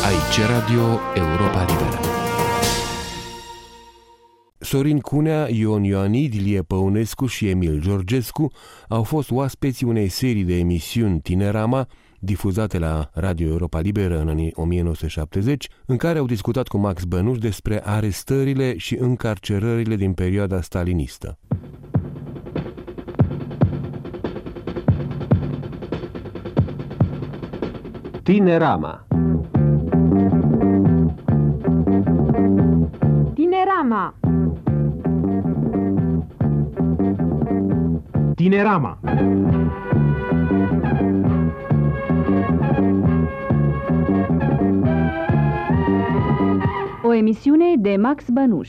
Aici Radio Europa Liberă. Sorin Cunea, Ion Ioanid, Ilie Păunescu și Emil Georgescu au fost oaspeții unei serii de emisiuni Tinerama, difuzate la Radio Europa Liberă în anii 1970, în care au discutat cu Max Bănuș despre arestările și încarcerările din perioada stalinistă. Tinerama. Tinerama. Tinerama. O emisiune de Max Bănuș.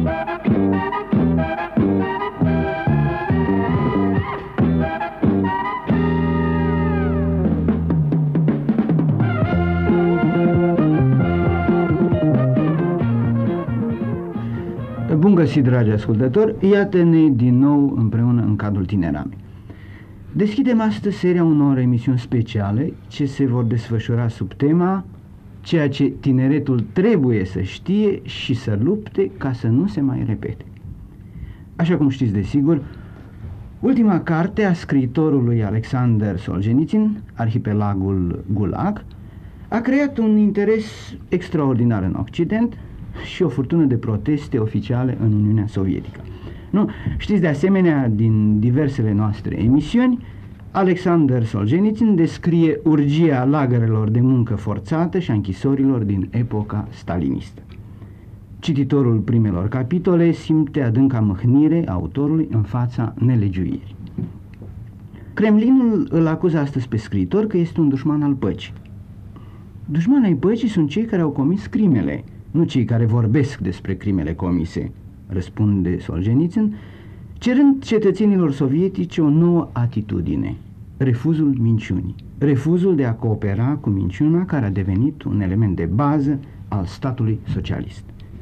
Bun găsit, dragi ascultători! Iată-ne din nou împreună în cadrul Tineramei. Deschidem astăzi seria unor emisiuni speciale ce se vor desfășura sub tema ceea ce tineretul trebuie să știe și să lupte ca să nu se mai repete. Așa cum știți desigur, ultima carte a scriitorului Alexander Solzhenitsyn, Arhipelagul Gulag, a creat un interes extraordinar în Occident și o furtună de proteste oficiale în Uniunea Sovietică. Nu, știți de asemenea, din diversele noastre emisiuni, Alexander Solzhenitsyn descrie urgia lagărelor de muncă forțată și a închisorilor din epoca stalinistă. Cititorul primelor capitole simte adânca mâhnire a autorului în fața nelegiuirii. Kremlinul îl acuză astăzi pe scriitor că este un dușman al păcii. Dușmanii ai păcii sunt cei care au comis crimele, nu cei care vorbesc despre crimele comise, răspunde Solzhenitsyn, cerând cetățenilor sovietici o nouă atitudine, refuzul minciunii, refuzul de a coopera cu minciuna care a devenit un element de bază al statului socialist.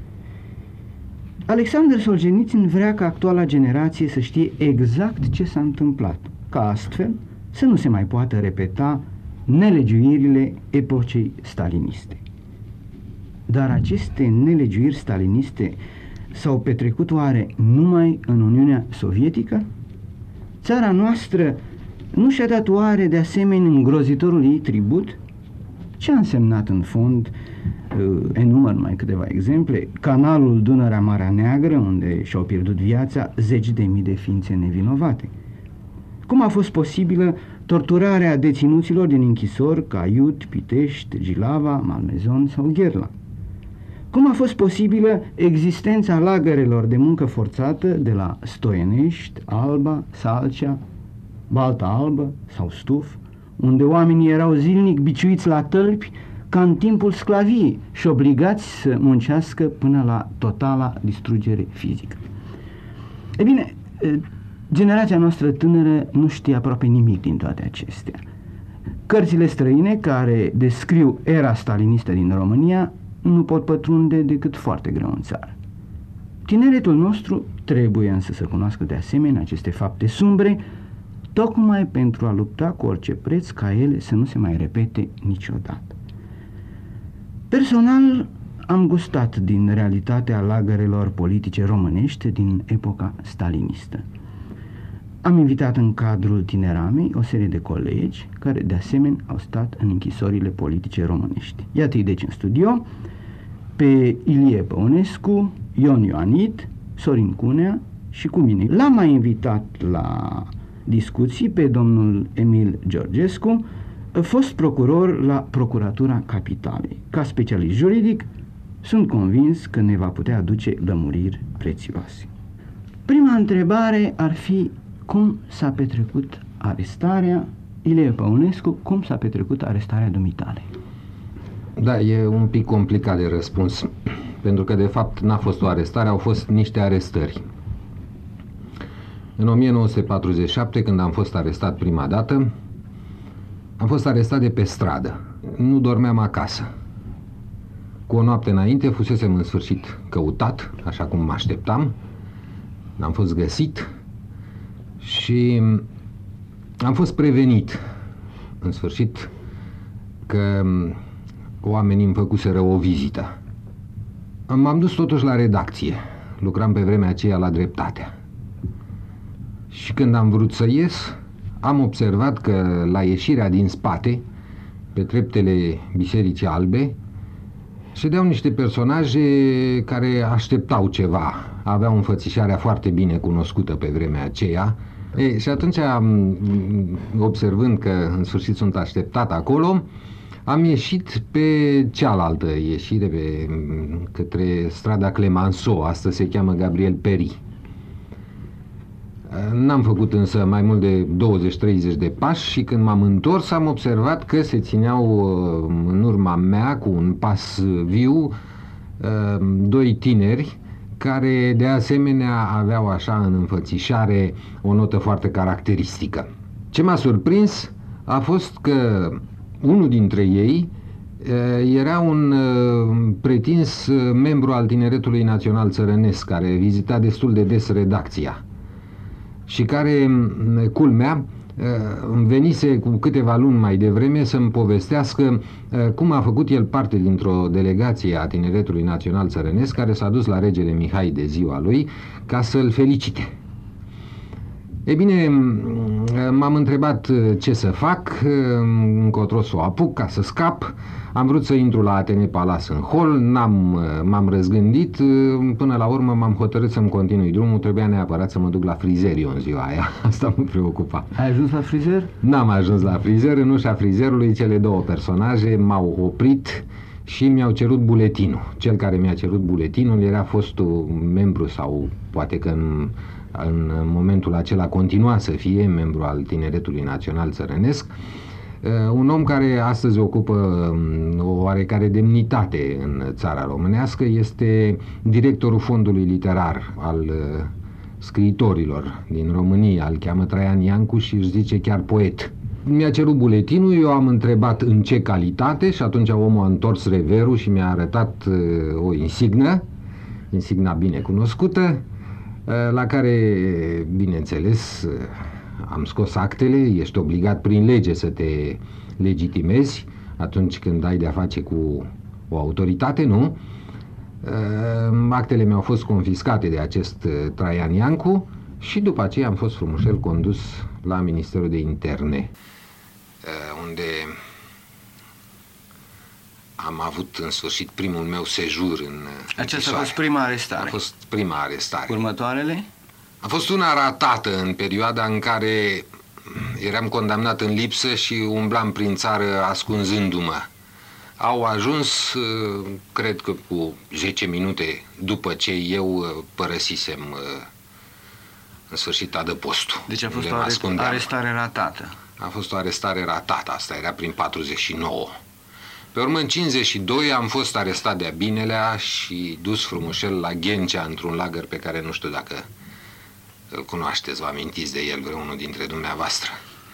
Alexander Solzhenitsyn vrea ca actuala generație să știe exact ce s-a întâmplat, ca astfel să nu se mai poată repeta nelegiuirile epocei staliniste. Dar aceste nelegiuiri staliniste s-au petrecut oare numai în Uniunea Sovietică? Țara noastră nu și-a dat oare de asemenea îngrozitorul ei tribut? Ce a însemnat în fond, enumăr numai câteva exemple, canalul Dunărea-Marea Neagră, unde și-au pierdut viața zeci de mii de ființe nevinovate? Cum a fost posibilă torturarea deținuților din închisori ca Iud, Pitești, Gilava, Malmezon sau Gherla? Cum a fost posibilă existența lagărelor de muncă forțată de la Stoienești, Alba, Salcea, Balta Albă sau Stuf, unde oamenii erau zilnic biciuiți la tălpi ca în timpul sclaviei și obligați să muncească până la totala distrugere fizică? E bine, generația noastră tânără nu știe aproape nimic din toate acestea. Cărțile străine care descriu era stalinistă din România nu pot pătrunde decât foarte greu în țară. Tineretul nostru trebuie însă să cunoască de asemenea aceste fapte sumbre, tocmai pentru a lupta cu orice preț ca ele să nu se mai repete niciodată. Personal, am gustat din realitatea lagărelor politice românești din epoca stalinistă. Am invitat în cadrul Tineramei o serie de colegi care de asemenea au stat în închisorile politice românești. Iată-i deci în studio pe Ilie Păunescu, Ion Ioanid, Sorin Cunea și cu mine. L-am mai invitat la discuții pe domnul Emil Georgescu, fost procuror la Procuratura Capitalei. Ca specialist juridic, sunt convins că ne va putea aduce lămuriri prețioase. Prima întrebare ar fi: cum s-a petrecut arestarea? Ilie Păunescu, cum s-a petrecut arestarea dumitale? Da, e un pic complicat de răspuns, pentru că de fapt n-a fost o arestare, au fost niște arestări. În 1947, când am fost arestat prima dată, am fost arestat de pe stradă. Nu dormeam acasă. Cu o noapte înainte fusesem în sfârșit căutat, așa cum mă așteptam. Am fost găsit și am fost prevenit, în sfârșit, că oamenii îmi făcuseră o vizită. M-am dus totuși la redacție. Lucram pe vremea aceea la Dreptatea. Și când am vrut să ies, am observat că la ieșirea din spate, pe treptele Bisericii Albe, ședeau niște personaje care așteptau ceva. Aveau înfățișarea foarte bine cunoscută pe vremea aceea. Și atunci, observând că în sfârșit sunt așteptat acolo, am ieșit pe cealaltă ieșire, către strada Clemenceau, astăzi se cheamă Gabriel Péri. N-am făcut însă mai mult de 20-30 de pași și când m-am întors am observat că se țineau în urma mea cu un pas viu doi tineri care de asemenea aveau așa în înfățișare o notă foarte caracteristică. Ce m-a surprins a fost că unul dintre ei era un pretins membru al Tineretului Național Țărănesc, care vizita destul de des redacția și care, culmea, îmi venise cu câteva luni mai devreme să-mi povestească cum a făcut el parte dintr-o delegație a Tineretului Național Țărănesc care s-a dus la regele Mihai de ziua lui ca să-l felicite. Ei bine, m-am întrebat ce să fac, încotro să o apuc ca să scap. Am vrut să intru la Atene Palace în hol, m-am răzgândit, până la urmă m-am hotărât să-mi continui drumul, trebuia neapărat să mă duc la frizer eu în ziua aia, asta mă preocupa. Ai ajuns la frizer? N-am ajuns la frizer, în ușa frizerului cele două personaje m-au oprit și mi-au cerut buletinul. Cel care mi-a cerut buletinul era fostul membru sau poate că în momentul acela continua să fie membru al Tineretului Național Țărănesc, un om care astăzi ocupă o oarecare demnitate în țara românească, este directorul Fondului Literar al scriitorilor din România, îl cheamă Traian Iancu și își zice chiar poet. Mi-a cerut buletinul, eu am întrebat în ce calitate și atunci omul a întors reverul și mi-a arătat o insigna bine cunoscută, la care, bineînțeles, am scos actele. Ești obligat prin lege să te legitimezi atunci când ai de-a face cu o autoritate, nu? Actele mi-au fost confiscate de acest Traian Iancu și după aceea am fost frumușel condus la Ministerul de Interne, unde am avut în sfârșit primul meu sejur în Aceasta a fost prima arestare. A fost prima arestare. Următoarele? A fost una ratată în perioada în care eram condamnat în lipsă și umblam prin țară ascunzându-mă. Au ajuns, cred că cu 10 minute după ce eu părăsisem în sfârșit adăpostul. Deci a fost o arestare ratată. A fost o arestare ratată, asta era prin 49. Pe urmă, în 52 am fost arestat de-a binelea și dus frumușel la Ghencea, într-un lagăr pe care nu știu dacă îl cunoașteți, vă amintiți de el vreunul dintre dumneavoastră.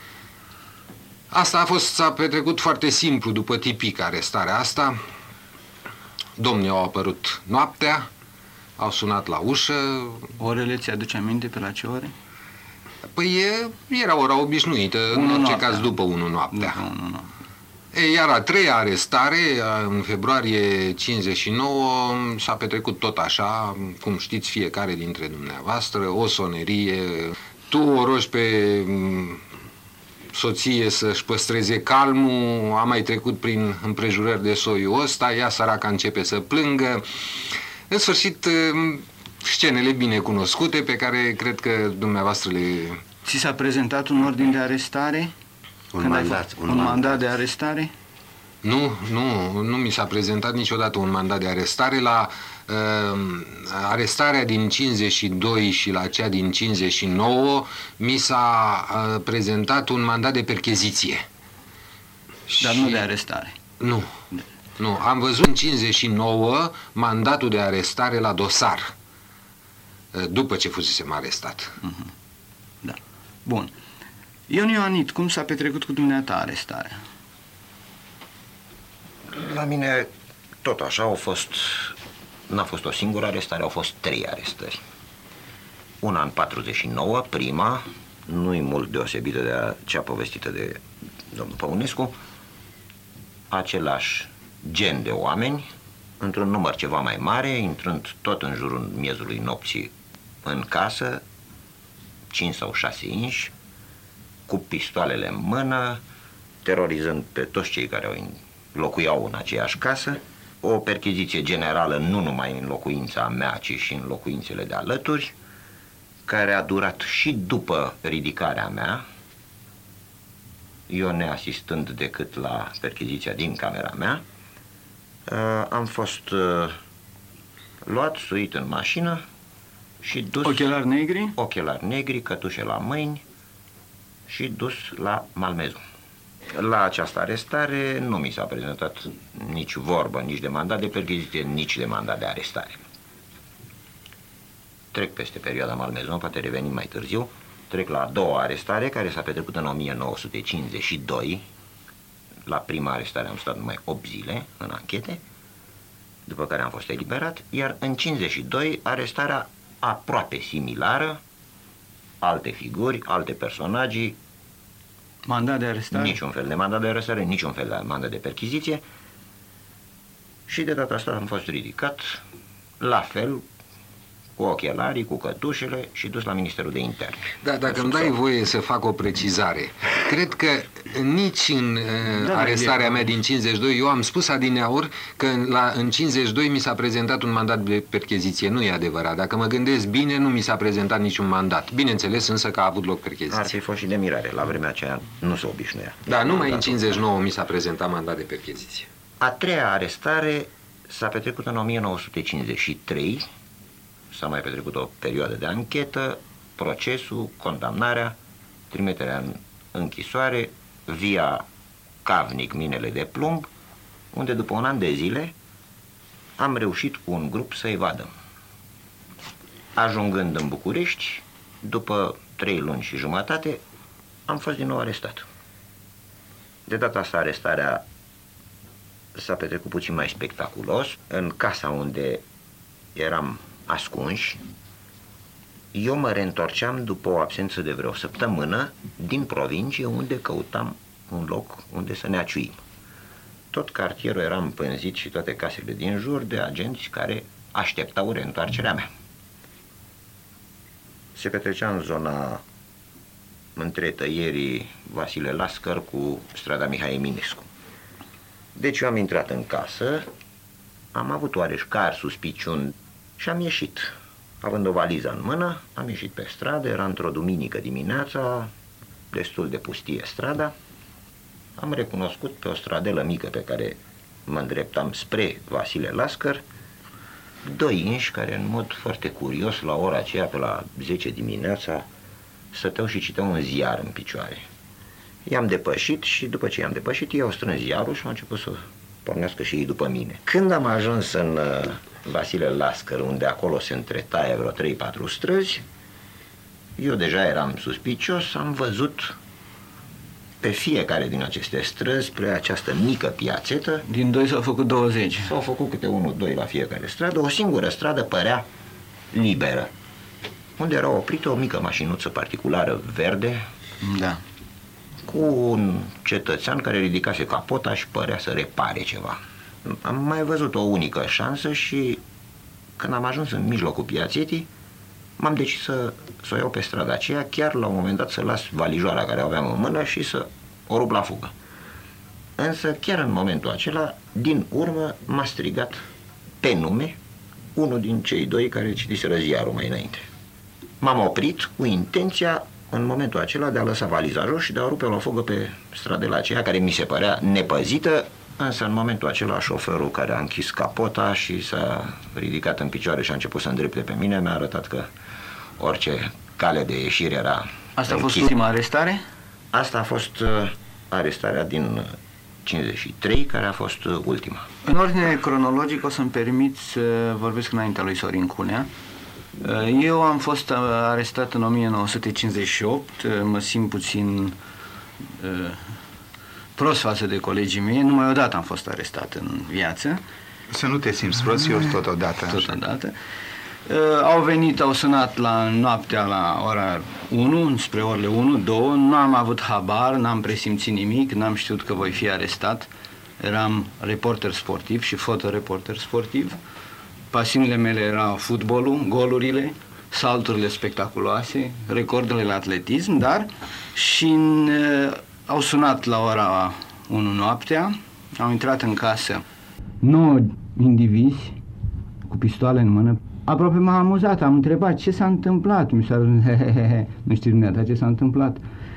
Asta s-a petrecut foarte simplu, după tipic arestarea asta. Domnii au apărut noaptea, au sunat la ușă. Orele ți-aduce aminte pe la ce ore? Păi era ora obișnuită, în orice caz după 1 noaptea. Iar a treia arestare, în februarie 59, s-a petrecut tot așa, cum știți fiecare dintre dumneavoastră, o sonerie. Tu o rogi pe soție să-și păstreze calmul, a mai trecut prin împrejurări de soiul ăsta, ea săraca începe să plângă. În sfârșit, scenele bine cunoscute pe care cred că dumneavoastră le... Ți s-a prezentat un ordin de arestare? Un mandat de arestare? Nu mi s-a prezentat niciodată un mandat de arestare. La arestarea din 52 și la cea din 59 mi s-a prezentat un mandat de percheziție. Dar nu de arestare. Nu. Am văzut în 59 mandatul de arestare la dosar, după ce fusesem arestat. Da. Bun. Ion Ioanit, cum s-a petrecut cu dumneata arestarea? La mine tot așa n-a fost o singură arestare, au fost 3 arestări. Una în 49, prima, nu-i mult deosebită de cea povestită de domnul Păunescu, același gen de oameni, într-un număr ceva mai mare, intrând tot în jurul miezului nopții în casă, 5 sau 6 inși, cu pistoalele în mână, terorizând pe toți cei care locuiau în aceeași casă. O percheziție generală nu numai în locuința mea, ci și în locuințele de alături, care a durat și după ridicarea mea, eu neasistând decât la percheziția din camera mea. Am fost luat, suit în mașină și dus... Ochelari negri? Ochelari negri, cătușe la mâini și dus la Malmaison. La această arestare nu mi s-a prezentat nici vorbă, nici de mandat de percheziție, nici de mandat de arestare. Trec peste perioada Malmaison, poate revenim mai târziu. Trec la a doua arestare, care s-a petrecut în 1952. La prima arestare am stat numai 8 zile în anchete, după care am fost eliberat, iar în 52 arestarea aproape similară, alte figuri, alte personaje. Mandat de arestare? Niciun fel de mandat de arestare, niciun fel de mandat de perchiziție. Și de data asta am fost ridicat, la fel, cu ochelarii, cu cătușele și dus la Ministerul de Interne. Da, dacă îmi dai voie să fac o precizare, cred că nici în arestarea mea din 52, eu am spus adineauri că în 52 mi s-a prezentat un mandat de percheziție. Nu e adevărat. Dacă mă gândesc bine, nu mi s-a prezentat niciun mandat. Bineînțeles însă că a avut loc percheziție. Ar fi fost și de mirare. La vremea aceea nu se obișnuia. Da, numai în 59 mi s-a prezentat mandat de percheziție. A treia arestare s-a petrecut în 1953. S-a mai petrecut o perioadă de anchetă, procesul, condamnarea, trimiterea în închisoare, via Cavnic, minele de plumb, unde după un an de zile am reușit cu un grup să evadăm. Ajungând în București, după 3 luni și jumătate, am fost din nou arestat. De data asta arestarea s-a petrecut puțin mai spectaculos. În casa unde eram ascunși, eu mă reîntorceam după o absență de vreo săptămână din provincie, unde căutam un loc unde să ne aciuim. Tot cartierul era împânzit și toate casele din jur de agenți care așteptau reîntoarcerea mea. Se petrecea în zona între tăierii Vasile Lascăr cu strada Mihai Eminescu. Deci eu am intrat în casă, am avut oareșcari suspiciuni și am ieșit. Având o valiză în mână, am ieșit pe stradă, era într-o duminică dimineața, destul de pustie strada. Am recunoscut pe o stradelă mică pe care mă îndreptam spre Vasile Lascăr 2 inși care în mod foarte curios la ora aceea, pe la 10 dimineața, stăteau și citeau un ziar în picioare. I-am depășit și după ce i-am depășit, ei au strâns ziarul și au început să pornească și ei după mine. Când am ajuns în Vasile Lascăr, unde acolo se întretaie vreo 3-4 străzi, eu deja eram suspicios, am văzut pe fiecare din aceste străzi, spre această mică piațetă. Din 2 s-au făcut 20. S-au făcut câte 1-2 la fiecare stradă, o singură stradă părea liberă, unde era oprită o mică mașinuță particulară verde, da, cu un cetățean care ridicase capota și părea să repare ceva. Am mai văzut o unică șansă și când am ajuns în mijlocul piațetii, m-am decis să o iau pe strada aceea, chiar la un moment dat să las valijoara care o aveam în mână și să o rup la fugă. Însă chiar în momentul acela, din urmă, m-a strigat pe nume unul din cei 2 care citiseră ziarul mai înainte. M-am oprit cu intenția în momentul acela de a lăsa valiza jos și de a rupe la fugă pe stradela aceea care mi se părea nepăzită, însă în momentul acela șoferul care a închis capota și s-a ridicat în picioare și a început să îndrepte pe mine, mi-a arătat că orice cale de ieșire era Asta a fost închisă. ultima arestare? Asta a fost arestarea din 53, care a fost ultima. În ordine cronologică o să-mi permit să vorbesc înaintea lui Sorin Cunea. Eu am fost arestat în 1958, mă simt puțin prost față de colegii mei, numai odată am fost arestat în viață. Să nu te simți prost, eu totodată. Totodată. Au sunat la noaptea la ora 1, spre orele 1, 2, nu am avut habar, n-am presimțit nimic, n-am știut că voi fi arestat. Eram reporter sportiv și fotoreporter sportiv. Pasiunile mele erau fotbalul, golurile, salturile spectaculoase, recordurile la atletism, dar și au sunat la ora 1 noaptea, au intrat în casă 9 indivizi cu pistoale în mână. Aproape m-a amuzat, am întrebat ce s-a întâmplat. Mi s-a răspuns, nu știu dumneata ce s-a întâmplat.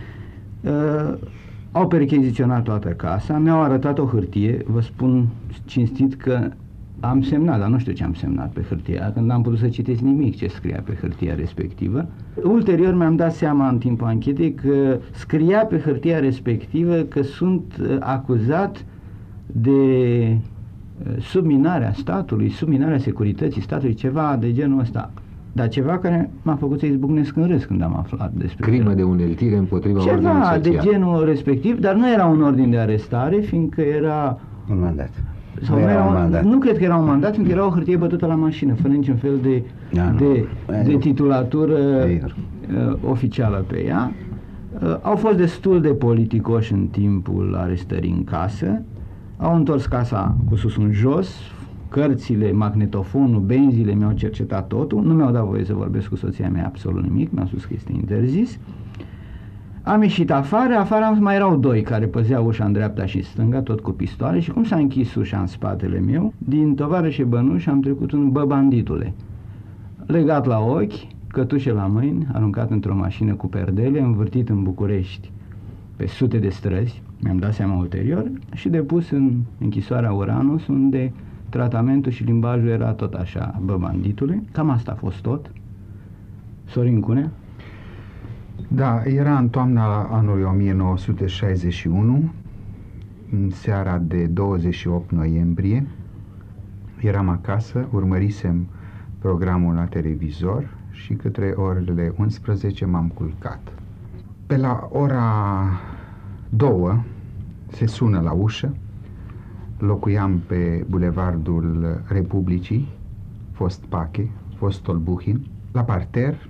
Au percheziționat toată casa, mi-au arătat o hârtie, vă spun cinstit că am semnat, dar nu știu ce am semnat pe hârtia, când n-am putut să citesc nimic ce scria pe hârtia respectivă. Ulterior mi-am dat seama în timpul anchetei că scria pe hârtia respectivă că sunt acuzat de subminarea statului, subminarea securității statului, ceva de genul ăsta. Dar ceva care m-a făcut să izbucnesc în râs când am aflat despre Crimă de uneltire împotriva ordinului social. Ceva de genul respectiv, dar nu era un ordin de arestare, fiindcă era un mandat. Sau nu cred că era un mandat, fiindcă era o hârtie bătută la mașină, fără niciun fel de titulatură oficială pe ea. Au fost destul de politicoși în timpul arestării în casă, au întors casa cu sus în jos, cărțile, magnetofonul, benzile, mi-au cercetat totul, nu mi-au dat voie să vorbesc cu soția mea absolut nimic, mi-au spus că este interzis. Am ieșit afară mai erau 2 care păzeau ușa în dreapta și stânga, tot cu pistoale, și cum s-a închis ușa în spatele meu, din tovarășe bănuși am trecut un banditule, legat la ochi, cătușe la mâini, aruncat într-o mașină cu perdele, învârtit în București pe sute de străzi, mi-am dat seama ulterior, și depus în închisoarea Uranus, unde tratamentul și limbajul era tot așa, banditule. Cam asta a fost tot. Sorin Cunea? Da, era în toamna anului 1961, în seara de 28 noiembrie. Eram acasă, urmărisem programul la televizor și către orele 11 m-am culcat. Pe la ora 2 se sună la ușă. Locuiam pe bulevardul Republicii, fost Pache, fost Tolbuhin, la parter,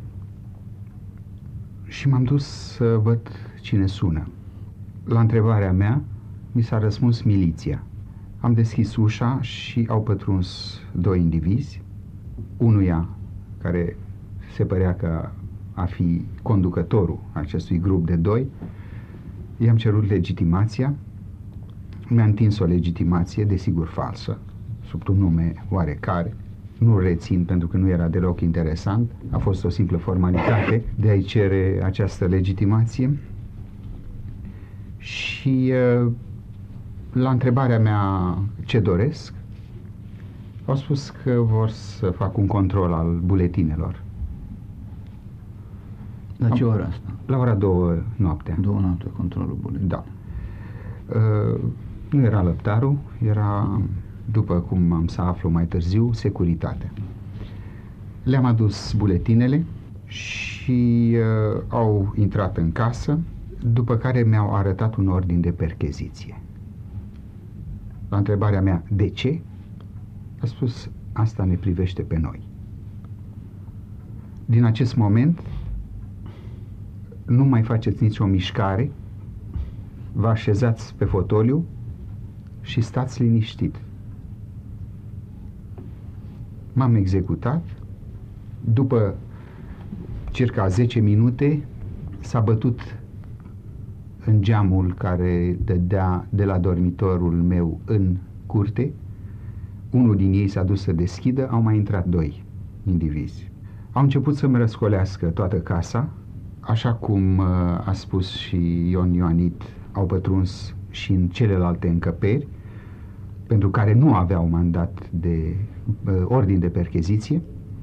și m-am dus să văd cine sună. La întrebarea mea mi s-a răspuns miliția. Am deschis ușa și au pătruns 2 indivizi, unuia care se părea că ar fi conducătorul acestui grup de 2. I-am cerut legitimația. Mi-a întins o legitimație, desigur falsă, sub un nume oarecare. Nu rețin pentru că nu era deloc interesant. A fost o simplă formalitate de a-i cere această legitimație. Și la întrebarea mea ce doresc, au spus că vor să fac un control al buletinelor. La ce oră asta? La ora 2 noaptea. 2 noaptea, controlul buletinelor. Da. Nu era lăptarul, era, după cum am să aflu mai târziu, securitatea. Le-am adus buletinele și au intrat în casă, după care mi-au arătat un ordin de percheziție. La întrebarea mea, de ce? A spus, asta ne privește pe noi. Din acest moment, nu mai faceți nicio mișcare, vă așezați pe fotoliu și stați liniștit. M-am executat. După circa 10 minute s-a bătut în geamul care dădea de la dormitorul meu în curte. Unul din ei s-a dus să deschidă, au mai intrat 2 indivizi. Au început să-mi răscolească toată casa, așa cum a spus și Ion Ioanit, au pătruns și în celelalte încăperi, pentru care nu aveau mandat de ordin de percheziție.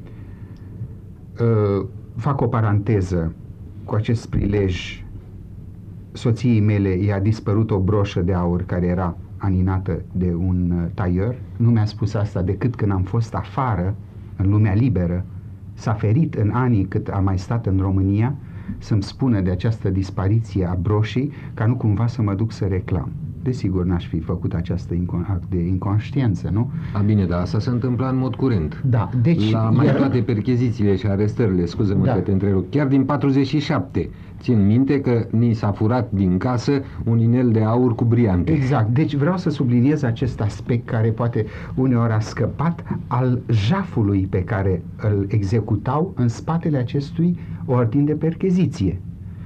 Fac o paranteză, cu acest prilej soției mele i-a dispărut o broșă de aur care era aninată de un taier. Nu mi-a spus asta decât când am fost afară, în lumea liberă. S-a ferit în anii cât am mai stat în România să-mi spună de această dispariție a broșei, ca nu cumva să mă duc să reclam. desigur n-aș fi făcut această act de inconștiență, nu? Bine, dar asta se întâmpla în mod curent. Da, deci... La mai toate perchezițiile și arestările, scuză-mă că te întrerup, chiar din 47, țin minte că ni s-a furat din casă un inel de aur cu briante. Exact, deci vreau să subliniez acest aspect care poate uneori a scăpat, al jafului pe care îl executau în spatele acestui ordin de percheziție.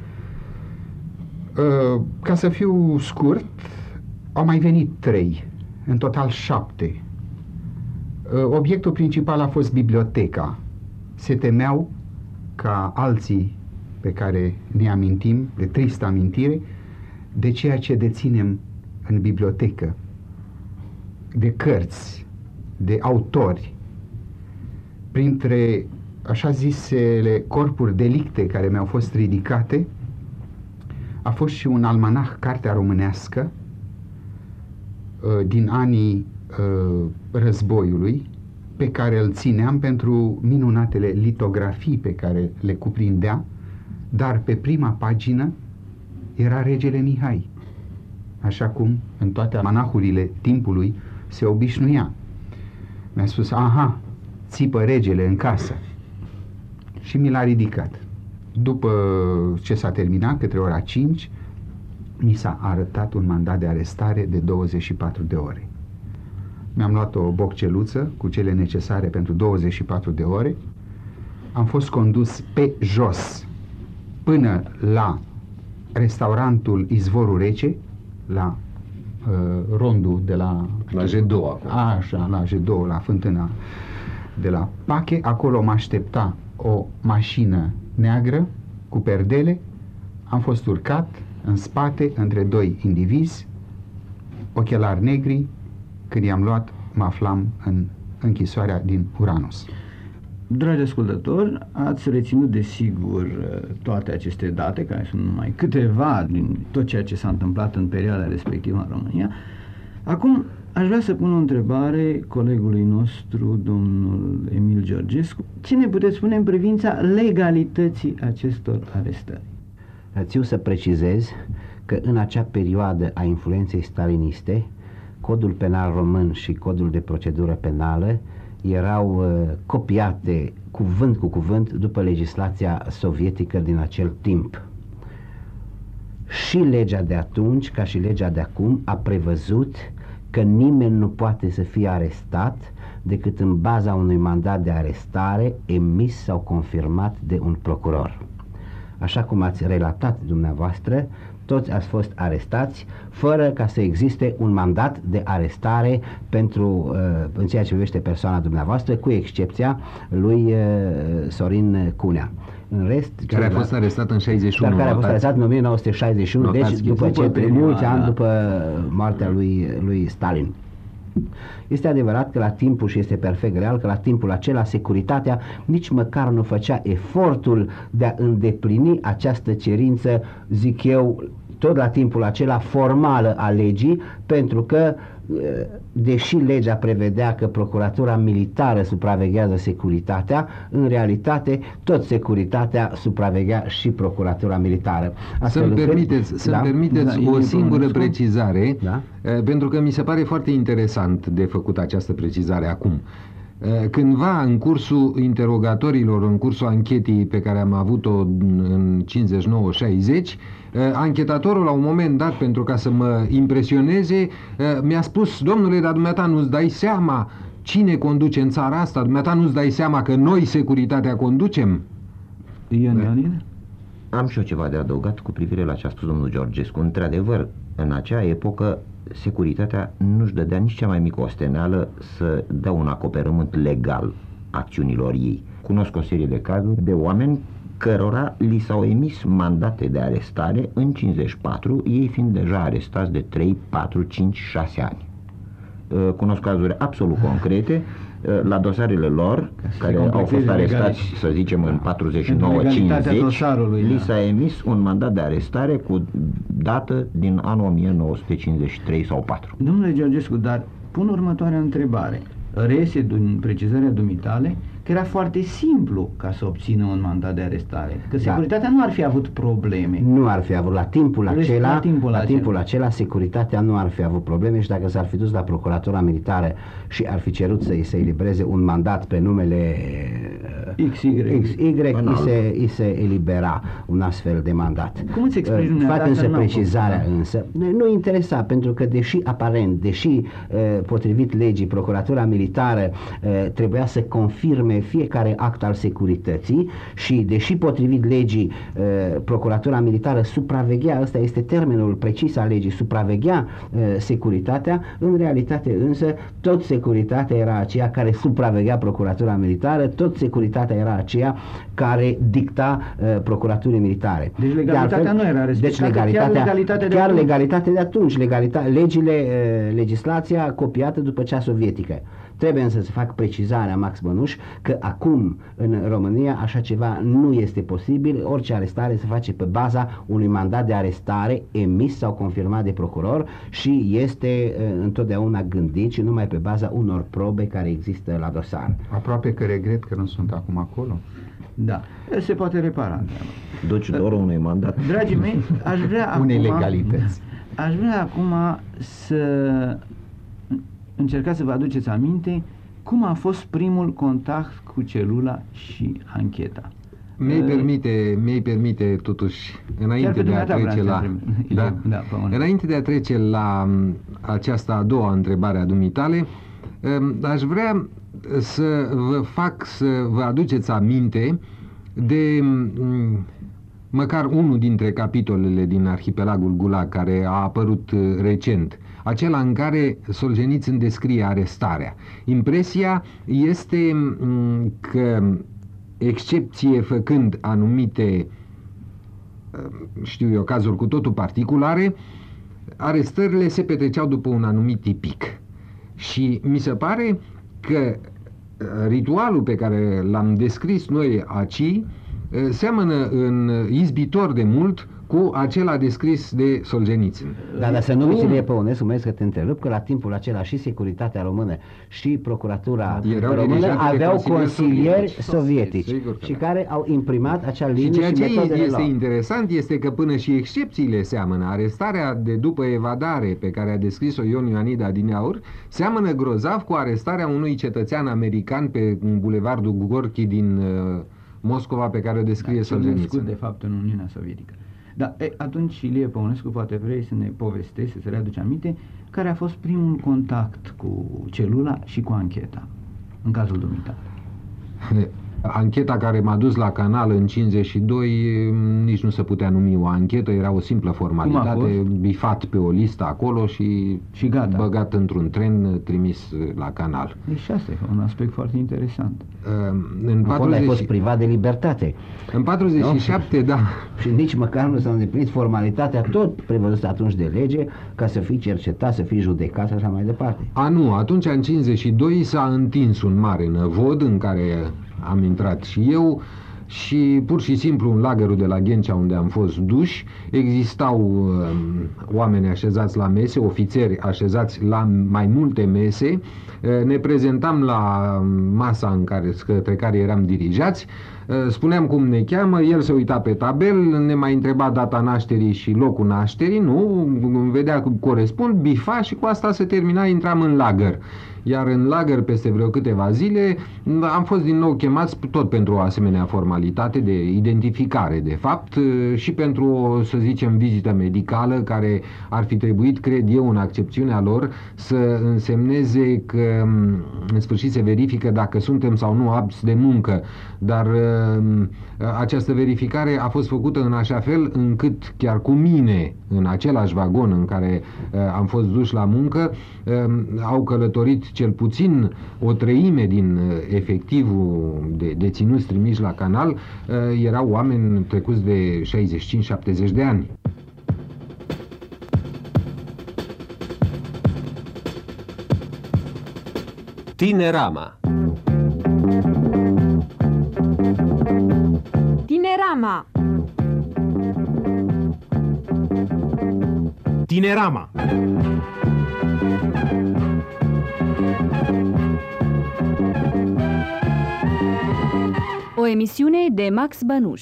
Ca să fiu scurt, au mai venit 3, în total 7. Obiectul principal a fost biblioteca. Se temeau ca alții pe care ne amintim, de tristă amintire, de ceea ce deținem în bibliotecă, de cărți, de autori. Printre așa zisele corpuri delicte care mi-au fost ridicate, a fost și un almanah, cartea românească, din anii războiului, pe care îl țineam pentru minunatele litografii pe care le cuprindea, dar pe prima pagină era regele Mihai, așa cum în toate almanahurile timpului se obișnuia. Mi-a spus, aha, țipă regele în casă. Și mi l-a ridicat. După ce s-a terminat, către ora 5, mi s-a arătat un mandat de arestare de 24 de ore. Mi-am luat o bocceluță cu cele necesare pentru 24 de ore. Am fost condus pe jos până la restaurantul Izvorul Rece, la rondul de la... La J2 acolo. Așa, la J2, la fântâna de la Pache. Acolo mă aștepta o mașină neagră cu perdele. Am fost urcat în spate între 2 indivizi, ochelari negri. Când i-am luat, mă aflam în închisoarea din Uranus. Dragi ascultători, ați reținut desigur toate aceste date, care sunt numai câteva din tot ceea ce s-a întâmplat în perioada respectivă în România. Acum aș vrea să pun o întrebare colegului nostru, domnul Emil Georgescu. Ce ne puteți spune în privința legalității acestor arestări? Țiu să precizez că în acea perioadă a influenței staliniste, Codul Penal Român și Codul de Procedură Penală erau copiate cuvânt cu cuvânt după legislația sovietică din acel timp. Și legea de atunci, ca și legea de acum, a prevăzut că nimeni nu poate să fie arestat decât în baza unui mandat de arestare emis sau confirmat de un procuror. Așa cum ați relatat dumneavoastră, toți ați fost arestați fără ca să existe un mandat de arestare pentru, în ceea ce privește persoana dumneavoastră, cu excepția lui Sorin Cunea. În rest, care a fost arestat în 61. Dar care a fost arestat în 1961, deci după mulți ani după moartea lui Stalin. Este adevărat că la timpul, și este perfect real, că la timpul acela securitatea nici măcar nu făcea efortul de a îndeplini această cerință, zic eu, tot la timpul acela formală a legii, pentru că deși legea prevedea că procuratura militară supraveghează securitatea, în realitate tot securitatea supraveghea și procuratura militară. Să-mi permiteți o singură precizare, pentru că mi se pare foarte interesant de făcut această precizare acum. Cândva, în cursul interogatorilor, în cursul anchetii pe care am avut-o în 59-60, anchetatorul, la un moment dat, pentru ca să mă impresioneze, mi-a spus: domnule, dar dumneata nu-ți dai seama cine conduce în țara asta? Dumneata nu-ți dai seama că noi securitatea conducem? Am și eu ceva de adăugat cu privire la ce a spus domnul Georgescu. Într-adevăr, în acea epocă, securitatea nu-și dădea nici cea mai mică osteneală să dea un acoperământ legal acțiunilor ei. Cunosc o serie de cazuri de oameni cărora li s-au emis mandate de arestare în 54, ei fiind deja arestați de 3, 4, 5, 6 ani. Cunosc cazuri absolut concrete la dosarele lor, care au fost arestați, să zicem, în 49-50, li s-a emis un mandat de arestare cu dată din anul 1953 sau 4. Domnule Georgescu, dar pun următoarea întrebare. Reiese din precizarea dumitale că era foarte simplu ca să obțină un mandat de arestare, că securitatea nu ar fi avut probleme. Nu ar fi avut la timpul acela securitatea nu ar fi avut probleme și dacă s-ar fi dus la procuratura militară și ar fi cerut să îi se elibereze un mandat pe numele XY, îi se elibera un astfel de mandat. Cum îți explici dumneavoastră? Fac însă precizarea însă, nu interesa, pentru că deși potrivit legii procuratura militară trebuia să confirme fiecare act al securității și deși potrivit legii procuratura militară supraveghea, ăsta este termenul precis al legii, supraveghea securitatea, în realitate însă tot securitatea era aceea care supraveghea procuratura militară, tot securitatea era aceea care dicta procuraturii militare. Deci legalitatea nu era respectată, chiar legalitatea de atunci, legislația copiată după cea sovietică. Trebuie însă să fac precizarea, Max Bănuș, că acum în România așa ceva nu este posibil. Orice arestare se face pe baza unui mandat de arestare emis sau confirmat de procuror și este întotdeauna gândit și numai pe baza unor probe care există la dosar. Aproape că regret că nu sunt acum acolo. Da, se poate repara. Duci dorul unui mandat. Dragii mei, aș vrea acum să încercați să vă aduceți aminte cum a fost primul contact cu celula și ancheta. Mi-ai permite totuși, înainte de a trece la această a doua întrebare a dumitale, aș vrea să vă aduceți aminte de măcar unul dintre capitolele din Arhipelagul Gulag care a apărut recent, acela în care Solzhenitsyn descrie arestarea. Impresia este că, excepție făcând anumite, cazuri cu totul particulare, arestările se petreceau după un anumit tipic. Și mi se pare că ritualul pe care l-am descris noi aici seamănă în izbitor de mult cu acela descris de Solzhenitsyn. Dar să nu uiți, Ilie Păunescu, că te întrerup, că la timpul acela și securitatea română și procuratura română aveau consilieri sovietici, și care au imprimat acea linie și metodele lor. Ceea ce este interesant este că până și excepțiile seamănă. Arestarea de după evadare pe care a descris-o Ion Ioanid adineauri seamănă grozav cu arestarea unui cetățean american pe bulevardul Gorki din Moscova pe care o descrie Solzhenitsyn. De fapt în Uniunea Sovietică. Da, atunci Ilie Păunescu, poate vrei să ne povestești, să se readuce aminte, care a fost primul contact cu celula și cu ancheta, în cazul dumitale. Ancheta care m-a dus la canal în 52 nici nu se putea numi o anchetă, era o simplă formalitate, bifat pe o listă acolo și gata, băgat într-un tren, trimis la canal. Deci asta e un aspect foarte interesant. Acolo ai fost privat de libertate. În 47, da. Și nici măcar nu s-a îndeplinit formalitatea tot prevăzută atunci de lege ca să fii cercetat, să fii judecat și așa mai departe. Nu, atunci în 52 s-a întins un mare năvod în care am intrat și eu și pur și simplu în lagărul de la Ghencea unde am fost duși existau oameni așezați la mese, ofițeri așezați la mai multe mese, ne prezentam la masa către care eram dirijați, spuneam cum ne cheamă, el se uita pe tabel, ne mai întreba data nașterii și locul nașterii, nu, vedea cum corespund, bifa și cu asta se termina, intram în lagăr. Iar în lagăr, peste vreo câteva zile, am fost din nou chemați tot pentru o asemenea formalitate de identificare, de fapt, și pentru o, să zicem, vizită medicală, care ar fi trebuit, cred eu, în accepțiunea lor, să însemneze că, în sfârșit, se verifică dacă suntem sau nu apți de muncă. Dar această verificare a fost făcută în așa fel încât chiar cu mine, în același vagon în care am fost duși la muncă, au călătorit cel puțin o treime din efectivul de deținuți trimiși la canal, erau oameni trecuți de 65-70 de ani. Tinerama. Tinerama. Tinerama. O emisiune de Max Bănuș.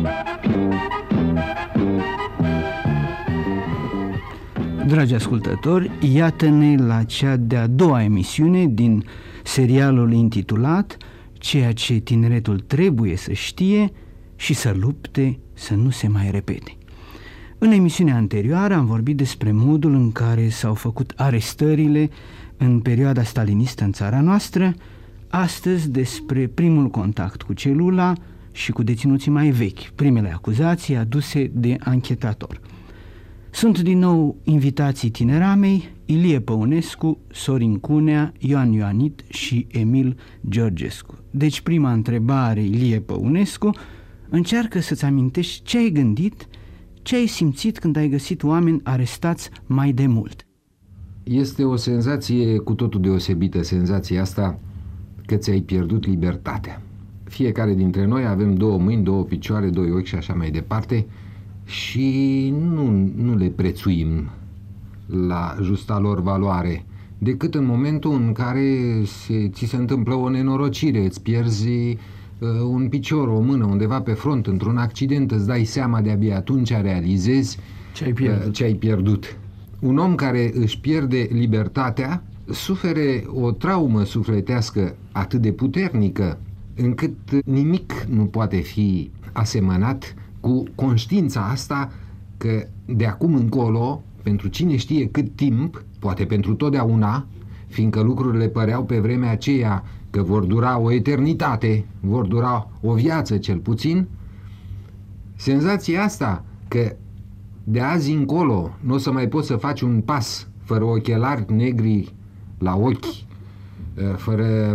Dragi ascultători, iată-ne la cea de-a doua emisiune din serialul intitulat Ceea ce tineretul trebuie să știe și să lupte să nu se mai repete. În emisiunea anterioară am vorbit despre modul în care s-au făcut arestările în perioada stalinistă în țara noastră, astăzi despre primul contact cu celula și cu deținuții mai vechi, primele acuzații aduse de anchetator. Sunt din nou invitații Tineramei, Ilie Păunescu, Sorin Cunea, Ioan Ioanit și Emil Georgescu. Deci prima întrebare, Ilie Păunescu, încearcă să-ți amintești ce ai gândit, ce ai simțit când ai găsit oameni arestați mai de mult. Este o senzație cu totul deosebită, senzația asta că ți-ai pierdut libertatea. Fiecare dintre noi avem două mâini, două picioare, doi ochi și așa mai departe și nu le prețuim la justa lor valoare, decât în momentul în care ți se întâmplă o nenorocire, îți pierzi un picior, o mână undeva pe front, într-un accident, îți dai seama de-abia atunci, realizezi ce ai pierdut. Un om care își pierde libertatea sufere o traumă sufletească atât de puternică încât nimic nu poate fi asemănat cu conștiința asta că de acum încolo, pentru cine știe cât timp, poate pentru totdeauna, fiindcă lucrurile păreau pe vremea aceea că vor dura o eternitate, vor dura o viață cel puțin, senzația asta că de azi încolo nu o să mai poți să faci un pas fără ochelari negri la ochi, fără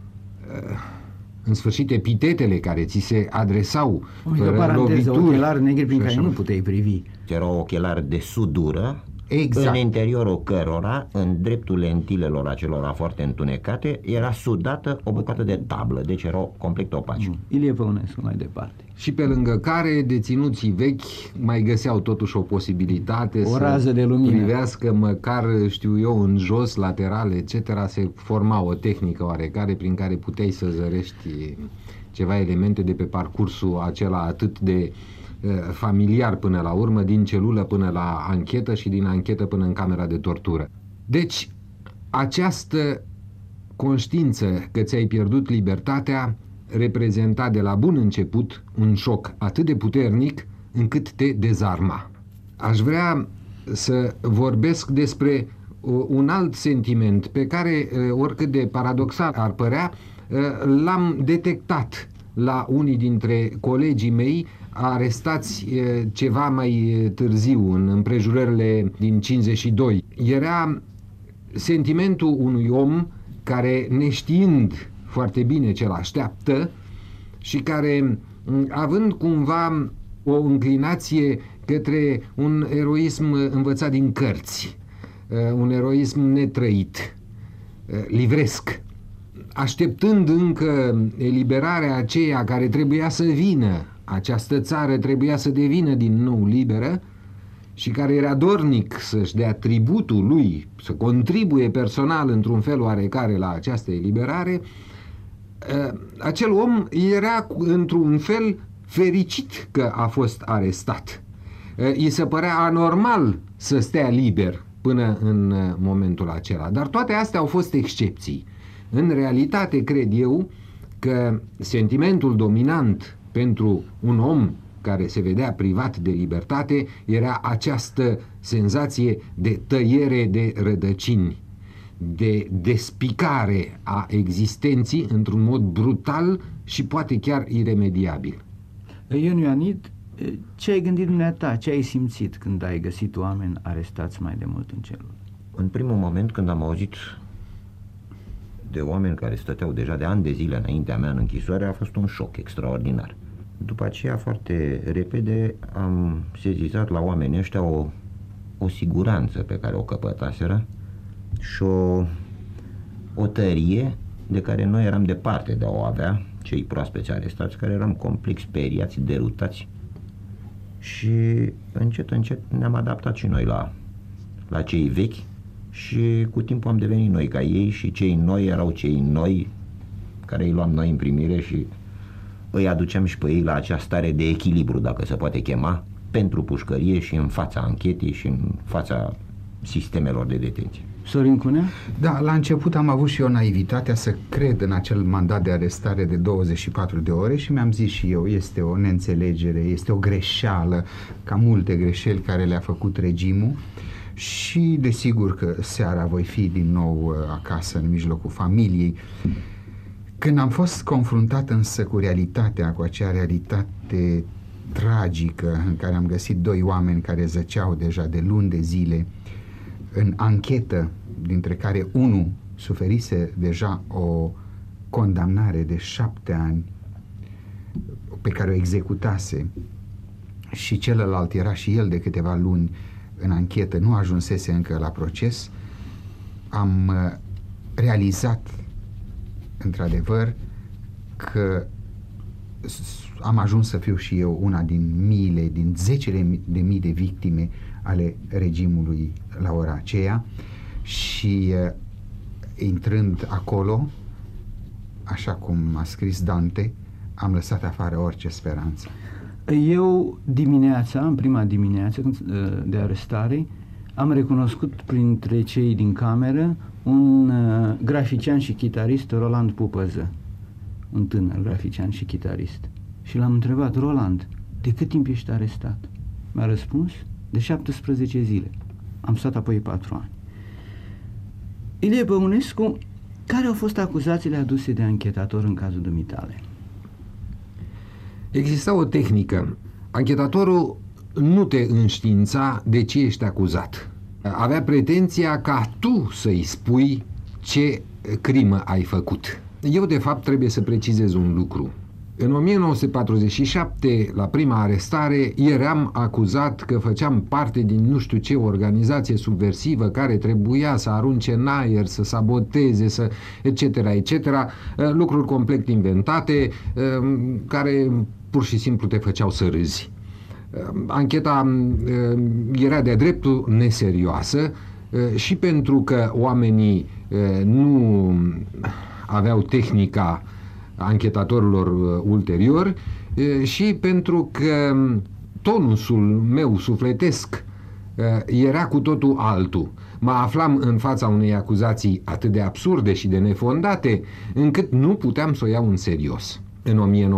în sfârșit epitetele care ți se adresau, fără lovituri, ochelari negri prin care nu puteai privi. Erau ochelari de sudură, exact. În interiorul cărora, în dreptul lentilelor acelora foarte întunecate, era sudată o bucată de tablă, deci erau complet opaci. Ilie Păunescu mai departe. Și pe lângă care deținuții vechi mai găseau totuși o posibilitate o rază de lumină, privească măcar, știu eu, în jos, lateral, etc. Se forma o tehnică oarecare prin care puteai să zărești ceva elemente de pe parcursul acela atât de familiar până la urmă, din celulă până la anchetă și din anchetă până în camera de tortură. Deci, această conștiință că ți-ai pierdut libertatea reprezenta de la bun început un șoc atât de puternic încât te dezarma. Aș vrea să vorbesc despre un alt sentiment pe care, oricât de paradoxal ar părea, l-am detectat la unii dintre colegii mei arestați ceva mai târziu, în împrejurările din 52. Era sentimentul unui om care, neștiind foarte bine ce l-așteaptă și care, având cumva o înclinație către un eroism învățat din cărți, un eroism netrăit, livresc, așteptând încă eliberarea aceea care trebuia să vină, această țară trebuia să devină din nou liberă și care era dornic să-și dea tributul lui, să contribuie personal într-un fel oarecare la această eliberare, acel om era într-un fel fericit că a fost arestat. Îi se părea anormal să stea liber până în momentul acela. Dar toate astea au fost excepții. În realitate, cred eu că sentimentul dominant pentru un om care se vedea privat de libertate era această senzație de tăiere de rădăcini, de despicare a existenții într-un mod brutal și poate chiar iremediabil. Ioan Ioanit, ce ai gândit dumneata, ce ai simțit când ai găsit oameni arestați mai de mult în celulă? În primul moment, când am auzit de oameni care stăteau deja de ani de zile înaintea mea în închisoare, a fost un șoc extraordinar. După aceea, foarte repede, am sezizat la oamenii ăștia o siguranță pe care o căpătaseră și o tărie de care noi eram departe de a o avea, cei proaspeți arestați, care eram complet speriați, derutați. Și încet, încet ne-am adaptat și noi la cei vechi și cu timpul am devenit noi ca ei și cei noi erau cei noi care îi luam noi în primire și îi aduceam și pe ei la acea stare de echilibru, dacă se poate chema, pentru pușcărie și în fața anchetei și în fața sistemelor de detenție. Sorin Cunea? Da, la început am avut și eu naivitatea să cred în acel mandat de arestare de 24 de ore și mi-am zis și eu, este o neînțelegere, este o greșeală, ca multe greșeli care le-a făcut regimul, și desigur că seara voi fi din nou acasă în mijlocul familiei. Când am fost confruntat însă cu realitatea, cu acea realitate tragică în care am găsit doi oameni care zăceau deja de luni de zile în anchetă, dintre care unul suferise deja o condamnare de 7 ani pe care o executase și celălalt era și el de câteva luni în anchetă, nu ajunsese încă la proces, am realizat într-adevăr că am ajuns să fiu și eu una din miile, din zecile de mii de victime ale regimului la ora aceea și intrând acolo, așa cum a scris Dante, am lăsat afară orice speranță. Eu dimineața, în prima dimineață de arestare, am recunoscut printre cei din cameră un grafician și chitarist, Roland Pupăză, un tânăr grafician și chitarist. Și l-am întrebat: Roland, de cât timp ești arestat? Mi-a răspuns: de 17 zile. Am stat apoi 4 ani. Ilie Păunescu, care au fost acuzațiile aduse de anchetator în cazul dumitale? Exista o tehnică. Anchetatorul nu te înștiința de ce ești acuzat. Avea pretenția ca tu să-i spui ce crimă ai făcut. Eu, de fapt, trebuie să precizez un lucru. În 1947, la prima arestare, eram acuzat că făceam parte din nu știu ce organizație subversivă care trebuia să arunce în aer, să saboteze, să etc., etc., lucruri complet inventate, care pur și simplu te făceau să râzi. Ancheta era de-a dreptul neserioasă și pentru că oamenii nu aveau tehnica anchetatorilor ulterior și pentru că tonusul meu sufletesc era cu totul altul. Mă aflam în fața unei acuzații atât de absurde și de nefondate încât nu puteam să o iau în serios. În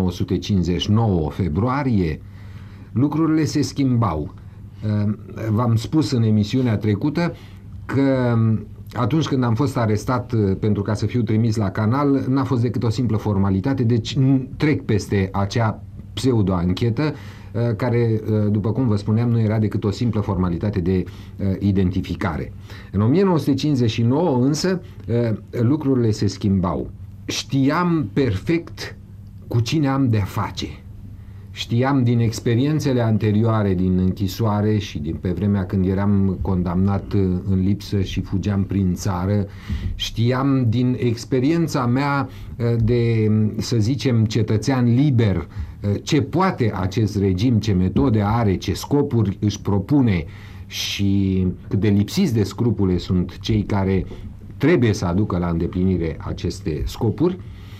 1959 februarie lucrurile se schimbau. V-am spus în emisiunea trecută că atunci când am fost arestat pentru ca să fiu trimis la canal, n-a fost decât o simplă formalitate, deci trec peste acea pseudo-anchetă care, după cum vă spuneam, nu era decât o simplă formalitate de identificare. În 1959 însă lucrurile se schimbau. Știam perfect cu cine am de-a face. Știam din experiențele anterioare din închisoare și din pe vremea când eram condamnat în lipsă și fugeam prin țară, știam din experiența mea de, să zicem, cetățean liber, ce poate acest regim, ce metode are, ce scopuri își propune și cât de lipsiți de scrupule sunt cei care trebuie să aducă la îndeplinire aceste scopuri.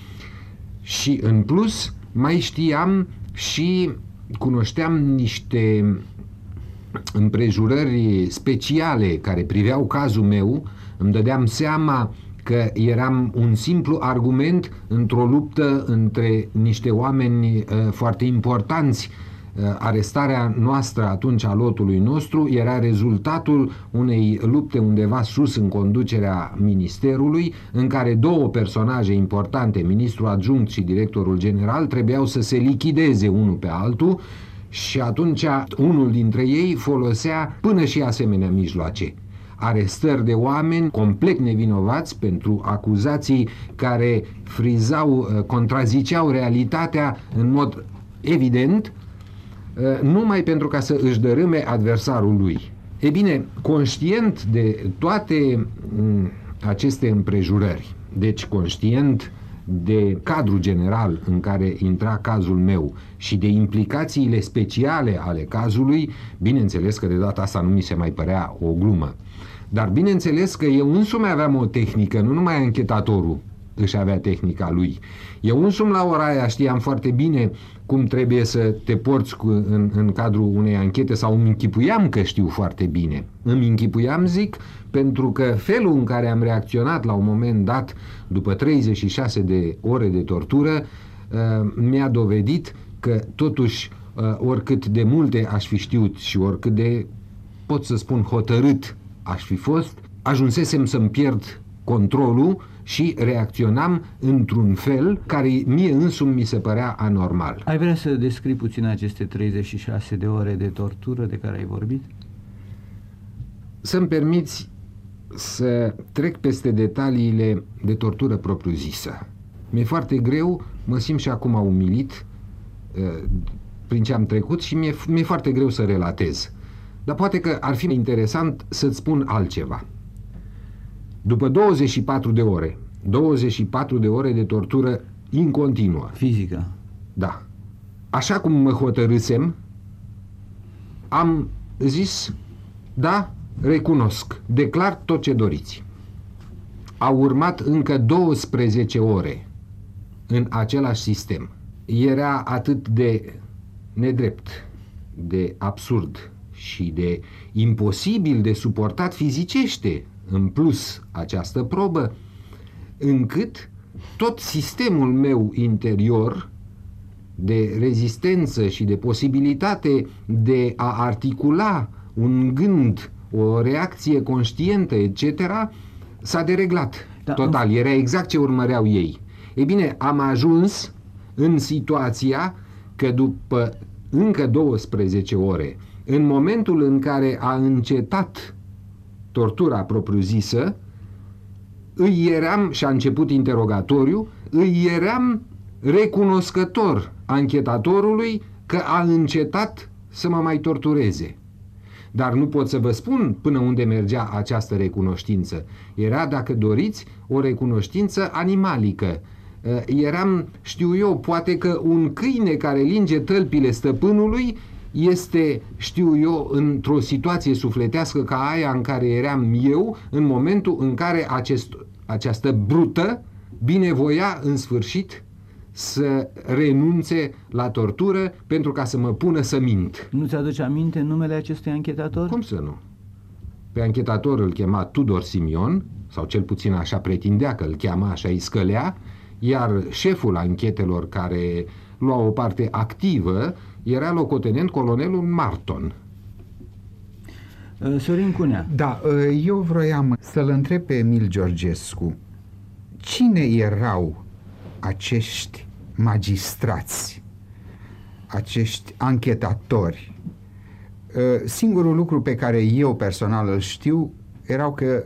Și în plus mai știam și cunoșteam niște împrejurări speciale care priveau cazul meu. Îmi dădeam seama că eram un simplu argument într-o luptă între niște oameni foarte importanți. Arestarea noastră atunci a lotului nostru era rezultatul unei lupte undeva sus în conducerea ministerului, în care două personaje importante, ministrul adjunct și directorul general, trebuiau să se lichideze unul pe altul și atunci unul dintre ei folosea până și asemenea mijloace. Arestări de oameni complet nevinovați pentru acuzații care frizau, contraziceau realitatea în mod evident, numai pentru ca să își dărâme adversarul lui. E bine, conștient de toate aceste împrejurări, deci conștient de cadrul general în care intra cazul meu și de implicațiile speciale ale cazului, bineînțeles că de data asta nu mi se mai părea o glumă. Dar bineînțeles că eu însumi aveam o tehnică, nu numai anchetatorul. își avea tehnica lui. Eu însumi la ora aia știam foarte bine cum trebuie să te porți în cadrul unei anchete, sau îmi închipuiam că știu foarte bine. Îmi închipuiam, zic, pentru că felul în care am reacționat la un moment dat, după 36 de ore de tortură, mi-a dovedit că totuși, oricât de multe aș fi știut și oricât de, pot să spun, hotărât aș fi fost, ajunsesem să-mi pierd controlul și reacționam într-un fel care mie însumi mi se părea anormal. Ai vrea să descrii puțin aceste 36 de ore de tortură de care ai vorbit? Să-mi permiți să trec peste detaliile de tortură propriu-zisă. Mi-e foarte greu, mă simt și acum umilit prin ce am trecut și mi-e foarte greu să relatez. Dar poate că ar fi interesant să-ți spun altceva. După 24 de ore de tortură incontinuă. Fizică. Da. Așa cum mă hotărâsem, am zis, da, recunosc, declar tot ce doriți. Au urmat încă 12 ore în același sistem. Era atât de nedrept, de absurd și de imposibil de suportat fizicește, în plus, această probă, încât tot sistemul meu interior de rezistență și de posibilitate de a articula un gând, o reacție conștientă, etc., s-a dereglat total. Era exact ce urmăreau ei. Ei bine, am ajuns în situația că după încă 12 ore, în momentul în care a încetat tortura propriu-zisă, îi eram, și a început interogatoriu, îi eram recunoscător anchetatorului că a încetat să mă mai tortureze. Dar nu pot să vă spun până unde mergea această recunoștință. Era, dacă doriți, o recunoștință animalică. Eram, știu eu, poate că un câine care linge tălpile stăpânului este, știu eu, într-o situație sufletească ca aia în care eram eu, în momentul în care această brută binevoia în sfârșit să renunțe la tortură pentru ca să mă pună să mint. Nu ți-aduce aminte numele acestui anchetator? Cum să nu? Pe anchetator îl chema Tudor Simion, sau cel puțin așa pretindea că îl cheama, așa îi scălea, iar șeful anchetelor care lua o parte activă era locotenent colonelul Marton. Sorin Cunea. Da, eu vroiam să-l întreb pe Emil Georgescu cine erau acești magistrați, acești anchetatori. Singurul lucru pe care eu personal îl știu erau că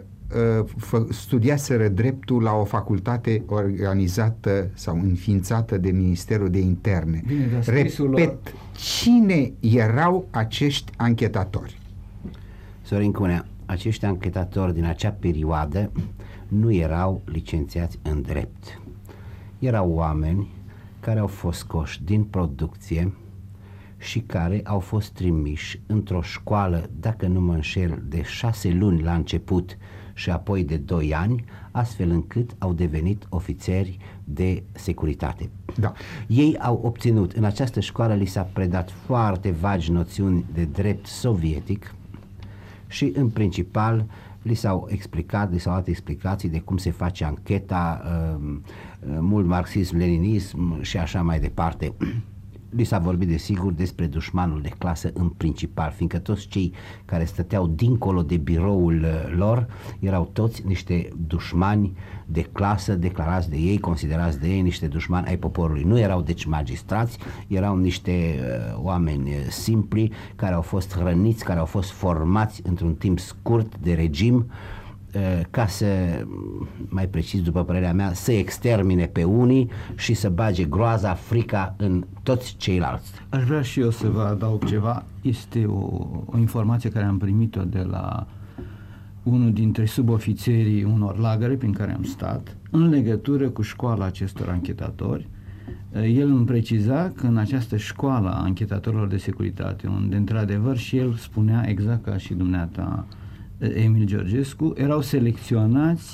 studiaseră dreptul la o facultate organizată sau înființată de Ministerul de Interne. Bine, repet, cine erau acești anchetatori? Sorin Cunea, acești anchetatori din acea perioadă nu erau licențiați în drept. Erau oameni care au fost scoși din producție și care au fost trimiși într-o școală, dacă nu mă înșel, de 6 luni la început și apoi de 2 ani, astfel încât au devenit ofițeri de securitate. Da. Ei au obținut, în această școală li s-a predat foarte vagi noțiuni de drept sovietic și în principal li s-au dat explicații de cum se face ancheta, mult marxism-leninism și așa mai departe. Li s-a vorbit desigur despre dușmanul de clasă în principal, fiindcă toți cei care stăteau dincolo de biroul lor erau toți niște dușmani de clasă, declarați de ei, considerați de ei niște dușmani ai poporului. Nu erau deci magistrați, erau niște oameni simpli care au fost hrăniți, care au fost formați într-un timp scurt de regim ca să, mai precis după părerea mea, să extermine pe unii și să bage groaza, frica în toți ceilalți. Aș vrea și eu să vă adaug ceva. Este o informație care am primit-o de la unul dintre subofițerii unor lagăre prin care am stat, în legătură cu școala acestor anchetatori. El îmi preciza că în această școală a anchetatorilor de securitate, unde într-adevăr și el spunea exact ca și dumneata Emil Georgescu, erau selecționați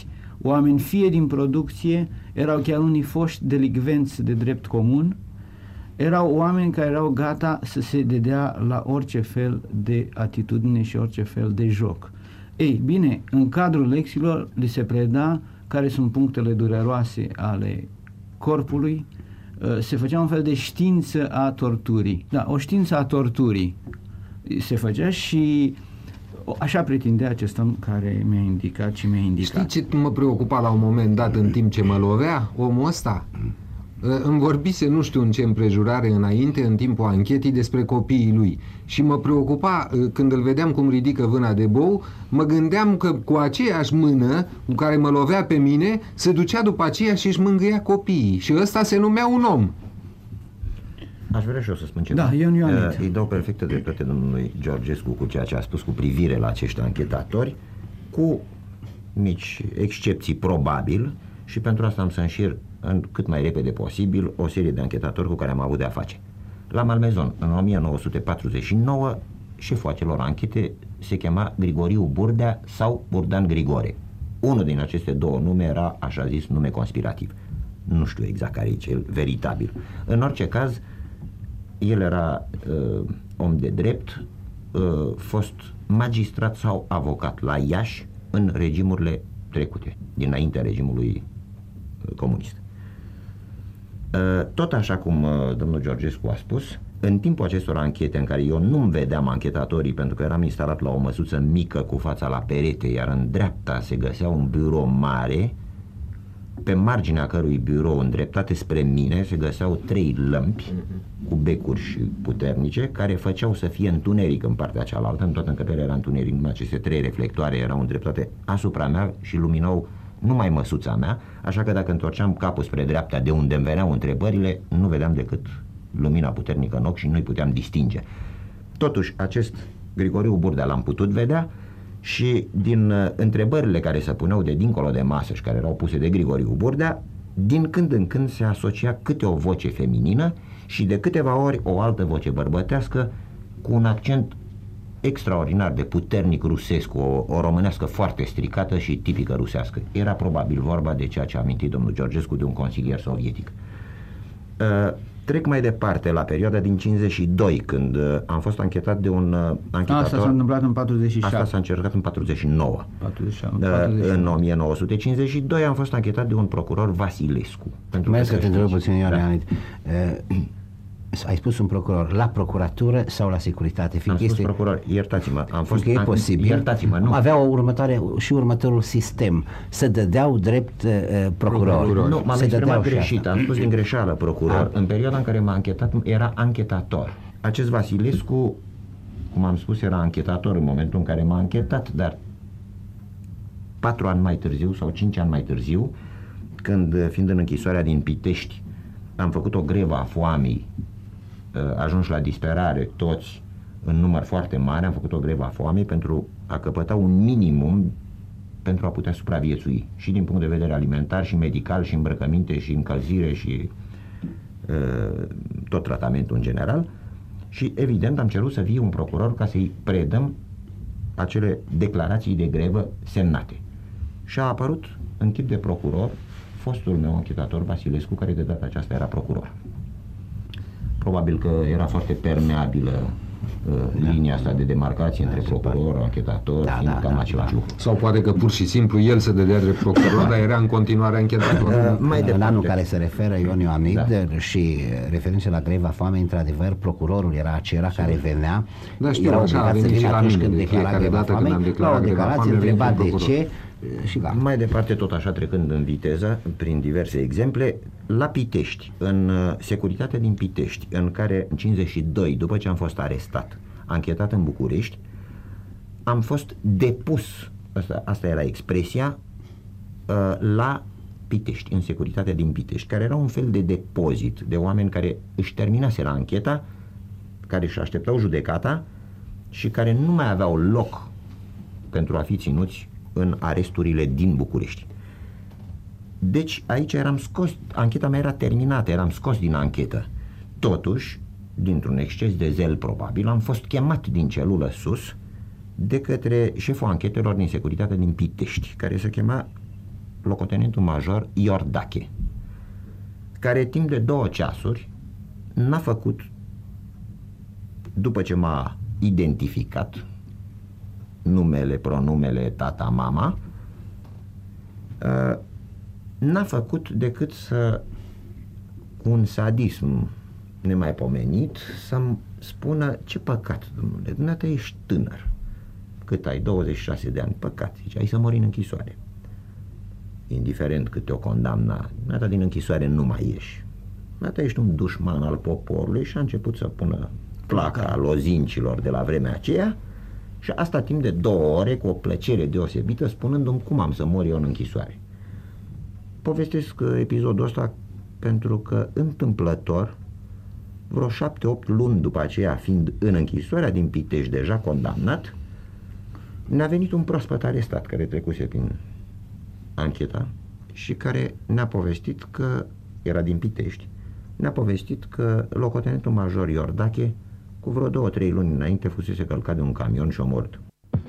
oameni fie din producție, erau chiar unii foști delicvenți de drept comun, erau oameni care erau gata să se dedea la orice fel de atitudine și orice fel de joc. Ei, bine, în cadrul lecțiilor li se preda care sunt punctele dureroase ale corpului, se făcea un fel de știință a torturii. Da, o știință a torturii se făcea și așa pretindea acest om care mi-a indicat și mi-a indicat. Știi ce mă preocupa la un moment dat în timp ce mă lovea omul ăsta? Îmi vorbise nu știu în ce împrejurare înainte, în timpul anchetei, despre copiii lui. Și mă preocupa, când îl vedeam cum ridică vâna de bou, mă gândeam că cu aceeași mână cu care mă lovea pe mine, se ducea după aceea și își mângâia copiii. Și ăsta se numea un om. Aș vrea și eu să spun ceva. Da, Ion Ioanit. Îi dau perfectă dreptate domnului Georgescu cu ceea ce a spus cu privire la acești anchetatori, cu mici excepții probabil, și pentru asta am să înșir cât mai repede posibil o serie de anchetatori cu care am avut de-a face. La Malmezon, în 1949, șeful acelor anchete se chema Grigoriu Burdea sau Burdan Grigore. Unul din aceste două nume era, așa zis, nume conspirativ. Nu știu exact care e cel veritabil. În orice caz, el era om de drept, fost magistrat sau avocat la Iași în regimurile trecute, dinaintea regimului comunist. Tot așa cum domnul Georgescu a spus, în timpul acestor anchete în care eu nu-mi vedeam anchetatorii pentru că eram instalat la o măsuță mică cu fața la perete, iar în dreapta se găsea un birou mare, pe marginea cărui birou, îndreptate spre mine, se găseau 3 lămpi cu becuri și puternice, care făceau să fie întuneric în partea cealaltă. În toată încăperea era întuneric, numai aceste 3 reflectoare erau îndreptate asupra mea și luminau numai măsuța mea, așa că dacă întorceam capul spre dreapta, de unde îmi veneau întrebările, nu vedeam decât lumina puternică în ochi și nu-i puteam distinge. Totuși, acest Grigoriu Burdea l-am putut vedea și din întrebările care se puneau de dincolo de masă și care erau puse de Grigoriu Burdea, din când în când se asocia câte o voce feminină și de câteva ori o altă voce bărbătească cu un accent extraordinar de puternic rusesc, o românească foarte stricată și tipică rusească. Era probabil vorba de ceea ce a amintit domnul Georgescu, de un consilier sovietic. Trec mai departe la perioada din 52, când am fost anchetat de un anchetator. Asta s-a întâmplat în 47. Asta s-a încercat în 49. 49. În 1952 am fost anchetat de un procuror Vasilescu. Mai să te întreb puțin, Ion Ioanit. Ai spus un procuror la procuratură sau la securitate? Am spus procuror, iertați-mă. Am fost e posibil. Iertați-mă, nu. Avea următorul sistem. Se dădeau drept procuror. Nu, m-am exprimat greșit. Am spus din greșeală procuror. În perioada în care m-a anchetat, era anchetator. Acest Vasilescu, cum am spus, era anchetator în momentul în care m-a anchetat, dar 4 ani mai târziu sau 5 ani mai târziu, când, fiind în închisoarea din Pitești, am făcut o grevă a foamei, ajunși la disperare toți în număr foarte mare, am făcut o grevă a foamei pentru a căpăta un minimum pentru a putea supraviețui și din punct de vedere alimentar și medical și îmbrăcăminte și încălzire și tot tratamentul în general. Și evident am cerut să fie un procuror ca să-i predăm acele declarații de grevă semnate. Și a apărut în chip de procuror fostul meu anchetator Vasilescu, care de data aceasta era procuror. Probabil că era foarte permeabilă linia asta de demarcație între procuror, anchetator, fiind cam același lucru. Sau poate că pur și simplu el se dădea drept procuror, dar era în continuare anchetator. În anul care se referă Ion Ioanid și referindu-se la greva foamei, într-adevăr, procurorul era acela care venea, era obligat să vină atunci când declara greva foamei, la o declarație întreba de ce. Și mai departe, tot așa, trecând în viteză prin diverse exemple, la Pitești, în securitatea din Pitești, în care în 52, după ce am fost arestat, anchetat în București, am fost depus, asta era expresia, la Pitești, în securitatea din Pitești, care era un fel de depozit de oameni care își terminaseră ancheta, care își așteptau judecata și care nu mai aveau loc pentru a fi ținuți în aresturile din București. Deci aici eram scos, ancheta mea era terminată, eram scos din anchetă. Totuși, dintr-un exces de zel probabil, am fost chemat din celulă sus de către șeful anchetelor din securitatea din Pitești, care se chema locotenentul major Iordache, care timp de 2 ceasuri n-a făcut, după ce m-a identificat, numele, pronumele, tata, mama, n-a făcut decât să, cu un sadism nemaipomenit, să-mi spună: ce păcat, domnule, dumneata ești tânăr. Cât ai? 26 de ani. Păcat, zice, ai să mori în închisoare. Indiferent cât te-o condamna, dumneata din închisoare nu mai ieși. Dumneata ești un dușman al poporului. Și a început să pună placa lozincilor de la vremea aceea, și asta timp de 2 ore, cu o plăcere deosebită, spunându-mi cum am să mor eu în închisoare. Povestesc episodul ăsta pentru că, întâmplător, vreo 7-8 luni după aceea, fiind în închisoarea din Pitești, deja condamnat, ne-a venit un proaspăt arestat care trecuse prin ancheta și care ne-a povestit că, era din Pitești, ne-a povestit că locotenentul major Iordache, cu vreo 2-3 luni înainte, fusese călcat de un camion și omorât.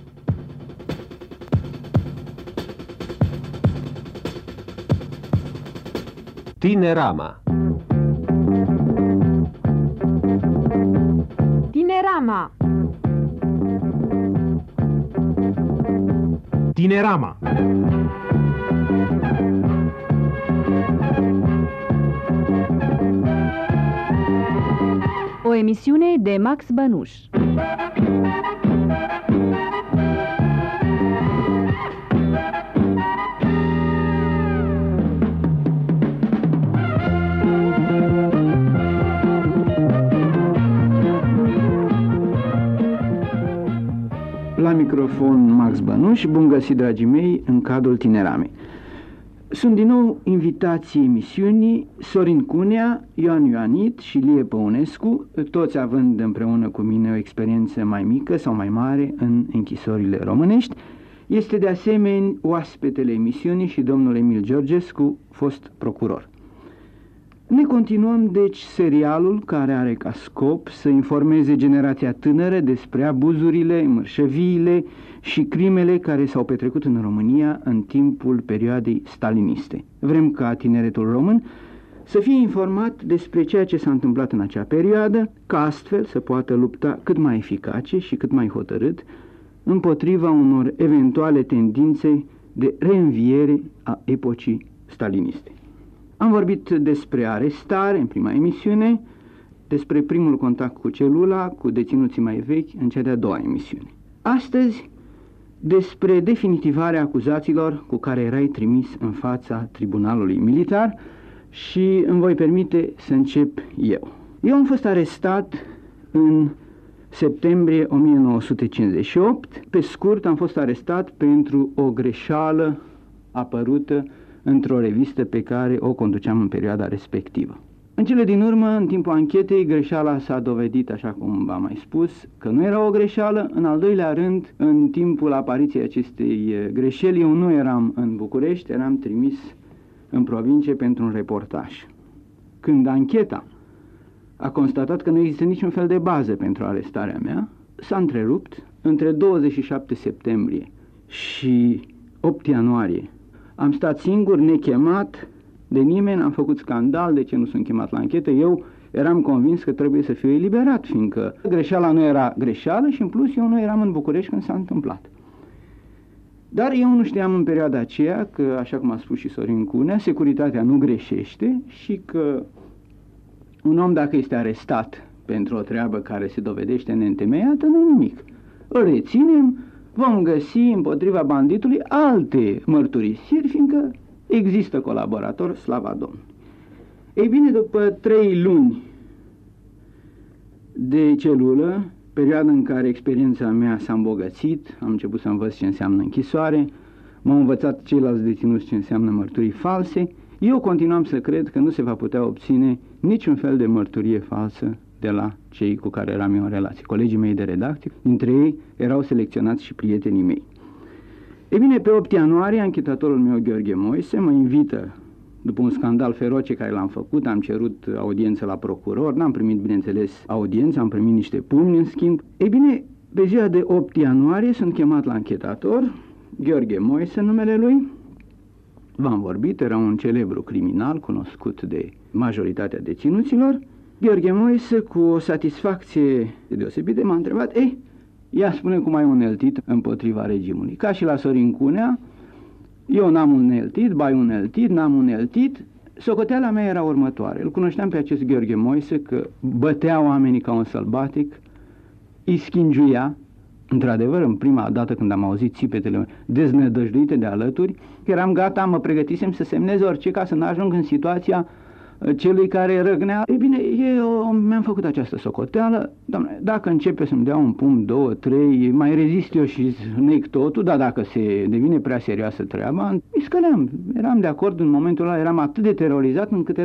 Tinerama. Tinerama. Tinerama. O emisiune de Max Bănuș. La microfon Max Bănuș, bun găsit, dragii mei, în cadrul Tineramei. Sunt din nou invitații emisiunii Sorin Cunea, Ioan Ioanit și Lie Păunescu, toți având împreună cu mine o experiență mai mică sau mai mare în închisorile românești. Este de asemenea oaspetele emisiunii și domnul Emil Georgescu, fost procuror. Ne continuăm, deci, serialul care are ca scop să informeze generația tânără despre abuzurile, mărșăviile și crimele care s-au petrecut în România în timpul perioadei staliniste. Vrem ca tineretul român să fie informat despre ceea ce s-a întâmplat în acea perioadă, ca astfel să poată lupta cât mai eficace și cât mai hotărât împotriva unor eventuale tendințe de reînviere a epocii staliniste. Am vorbit despre arestare în prima emisiune, despre primul contact cu celula, cu deținuții mai vechi în cea de-a doua emisiune. Astăzi, despre definitivarea acuzațiilor cu care erai trimis în fața tribunalului militar și îmi voi permite să încep eu. Eu am fost arestat în septembrie 1958. Pe scurt, am fost arestat pentru o greșeală apărută într-o revistă pe care o conduceam în perioada respectivă. În cele din urmă, în timpul anchetei, greșeala s-a dovedit, așa cum v-am mai spus, că nu era o greșeală. În al doilea rând, în timpul apariției acestei greșeli, eu nu eram în București, eram trimis în provincie pentru un reportaj. Când ancheta a constatat că nu există niciun fel de bază pentru arestarea mea, s-a întrerupt. Între 27 septembrie și 8 ianuarie am stat singur, nechemat de nimeni, am făcut scandal de ce nu sunt chemat la anchetă. Eu eram convins că trebuie să fiu eliberat, fiindcă greșeala nu era greșeală și în plus eu nu eram în București când s-a întâmplat. Dar eu nu știam în perioada aceea că, așa cum a spus și Sorin Cunea, securitatea nu greșește și că un om, dacă este arestat pentru o treabă care se dovedește neîntemeiată, nu e nimic. Îl reținem, vom găsi împotriva banditului alte mărturisiri, fiindcă există colaborator, slava Domnului. Ei bine, după 3 luni de celulă, perioada în care experiența mea s-a îmbogățit, am început să învăț ce înseamnă închisoare, m-au învățat ceilalți deținuți ce înseamnă mărturii false, eu continuam să cred că nu se va putea obține niciun fel de mărturie falsă de la cei cu care eram eu în relație, colegii mei de redacție, dintre ei erau selecționați și prietenii mei. Ei bine, pe 8 ianuarie, anchetatorul meu, Gheorghe Moise, mă invită, după un scandal feroce care l-am făcut, am cerut audiență la procuror, n-am primit, bineînțeles, audiență, am primit niște pumni în schimb. Ei bine, pe ziua de 8 ianuarie sunt chemat la anchetator, Gheorghe Moise, numele lui, v-am vorbit, era un celebru criminal cunoscut de majoritatea deținuților. Gheorghe Moise, cu o satisfacție deosebită, m-a întrebat, ia spune cum ai uneltit împotriva regimului. Ca și la Sorin Cunea, eu n-am uneltit, bai uneltit, n-am uneltit. Socoteala mea era următoare. Îl cunoșteam pe acest Gheorghe Moise că bătea oamenii ca un sălbatic, îi schingiuia. Într-adevăr, în prima dată când am auzit țipetele deznădăjduite de alături, eram gata, mă pregătisem să semnez orice ca să n-ajung în situația celui care răgnea. Ei bine, eu mi-am făcut această socoteală. Doamne, dacă începe să-mi dea un pumn, 2, 3, mai rezist eu și nec totul, dar dacă se devine prea serioasă treaba, îi scăleam. Eram de acord în momentul ăla, eram atât de terorizat încât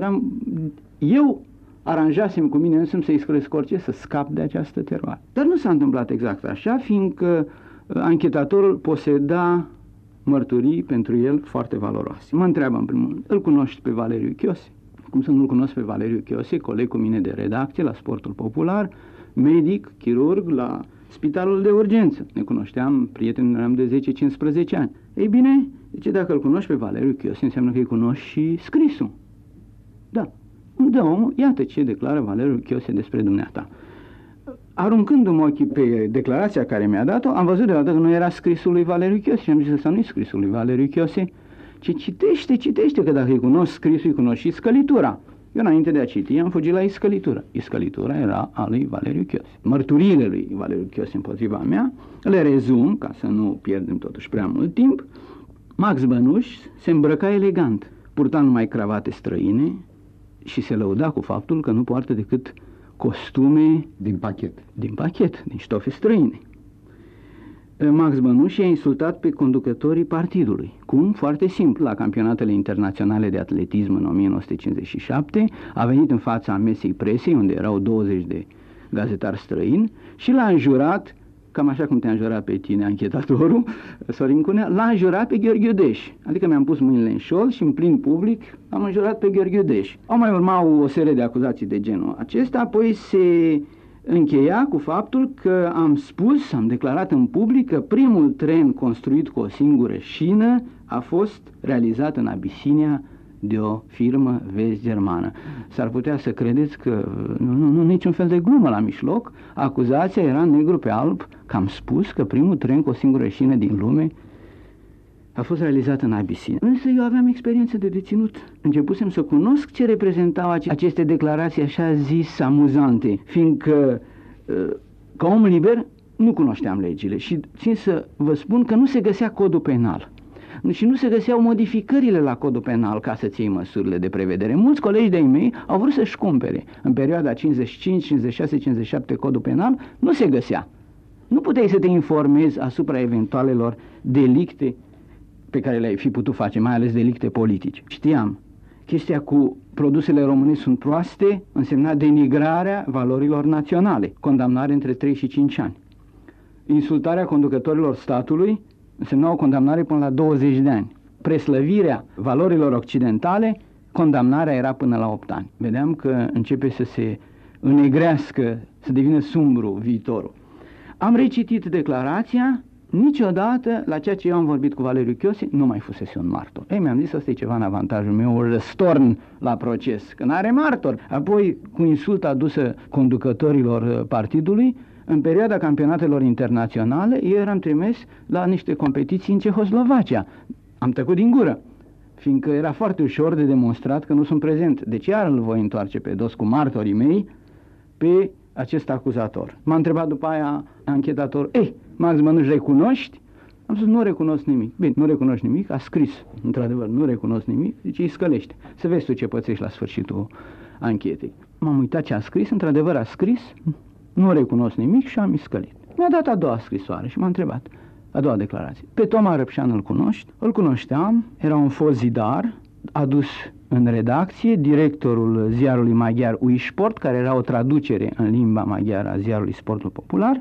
eu aranjasem cu mine însumi să-i scresc orice, să scap de această teroare. Dar nu s-a întâmplat exact așa, fiindcă anchetatorul poseda mărturii pentru el foarte valoroase. Mă întreabă în primul rând, îl cunoști pe Valeriu Chiose? Cum să nu-l cunosc pe Valeriu Chiose, coleg cu mine de redacție la Sportul Popular, medic, chirurg la Spitalul de Urgență. Ne cunoșteam, prieteni, eram de 10-15 ani. Ei bine, zice, dacă îl cunoști pe Valeriu Chiose, înseamnă că îi cunoști și scrisul. Da. Da, omul, iată ce declară Valeriu Chiose despre dumneata. Aruncându-mi ochii pe declarația care mi-a dat-o, am văzut deodată că nu era scrisul lui Valeriu Chiose și am zis că ăsta nu e scrisul lui Valeriu Chiose, ci citește, că dacă îi cunosc scrisul, îi cunosc și scălitura. Eu, înainte de a citi, am fugit la iscălitură. Iscălitura era a lui Valeriu Chiose. Mărturiile lui Valeriu Chiose împotriva mea, le rezum, ca să nu pierdem totuși prea mult timp. Max Bănuș se îmbrăca elegant, purta numai cravate străine și se lăuda cu faptul că nu poartă decât costume din pachet, din ștofe străine. Max Bănuș i-a insultat pe conducătorii partidului. Cum? Foarte simplu. La campionatele internaționale de atletism în 1957 a venit în fața mesei presei, unde erau 20 de gazetari străini, și l-a înjurat, cam așa cum te-a înjurat pe tine anchetatorul, Sorin Cunea, l-a înjurat pe Gheorghe Udeș. Adică mi-am pus mâinile în șol și în plin public am înjurat pe Gheorghe Udeș. Au mai urmat o serie de acuzații de genul acesta, apoi se încheia cu faptul că am declarat în public că primul tren construit cu o singură șină a fost realizat în Abisinia de o firmă vest-germană. S-ar putea să credeți că nu niciun fel de glumă la mijloc. Acuzația era negru pe alb că am spus că primul tren cu o singură șină din lume a fost realizat în Abisinia. Însă eu aveam experiență de deținut. Începusem să cunosc ce reprezentau aceste declarații așa zis amuzante, fiindcă ca om liber nu cunoșteam legile și țin să vă spun că nu se găsea codul penal. Și nu se găseau modificările la codul penal ca să-ți iei măsurile de prevedere. Mulți colegi de-ai mei au vrut să-și cumpere. În perioada 55, 56, 57 codul penal nu se găsea. Nu puteai să te informezi asupra eventualelor delicte pe care le-ai fi putut face, mai ales delicte politice. Știam, chestia cu produsele românești sunt proaste însemna denigrarea valorilor naționale, condamnare între 3 și 5 ani. Insultarea conducătorilor statului însemna o condamnare până la 20 de ani. Preslăvirea valorilor occidentale, condamnarea era până la 8 ani. Vedeam că începe să se înnegrească, să devină sumbru viitorul. Am recitit declarația. Niciodată, la ceea ce eu am vorbit cu Valeriu Chiose, nu mai fusese un martor. Mi-am zis, ăsta e ceva în avantajul meu, o răstorn la proces, că n-are martor. Apoi, cu insulta adusă conducătorilor partidului, în perioada campionatelor internaționale, eu eram trimis la niște competiții în Cehoslovacia. Am tăcut din gură, fiindcă era foarte ușor de demonstrat că nu sunt prezent. Deci iar îl voi întoarce pe dos cu martorii mei, pe acest acuzator. M-a întrebat după aia anchetator, Max Bănuș, recunoști? Am spus, nu recunosc nimic. Bine, nu recunoști nimic, a scris. Într-adevăr, nu recunosc nimic, deci îi scălește. Să vezi tu ce pățești la sfârșitul anchetei. M-am uitat ce a scris, într-adevăr a scris, nu recunosc nimic și am iscălit. Mi-a dat a doua scrisoare și m-a întrebat, a doua declarație. Pe Toma Răpșan îl cunoști? Îl cunoșteam, era un fost zidar, adus în redacție, directorul ziarului maghiar Uisport, care era o traducere în limba maghiară a ziarului Sportul Popular.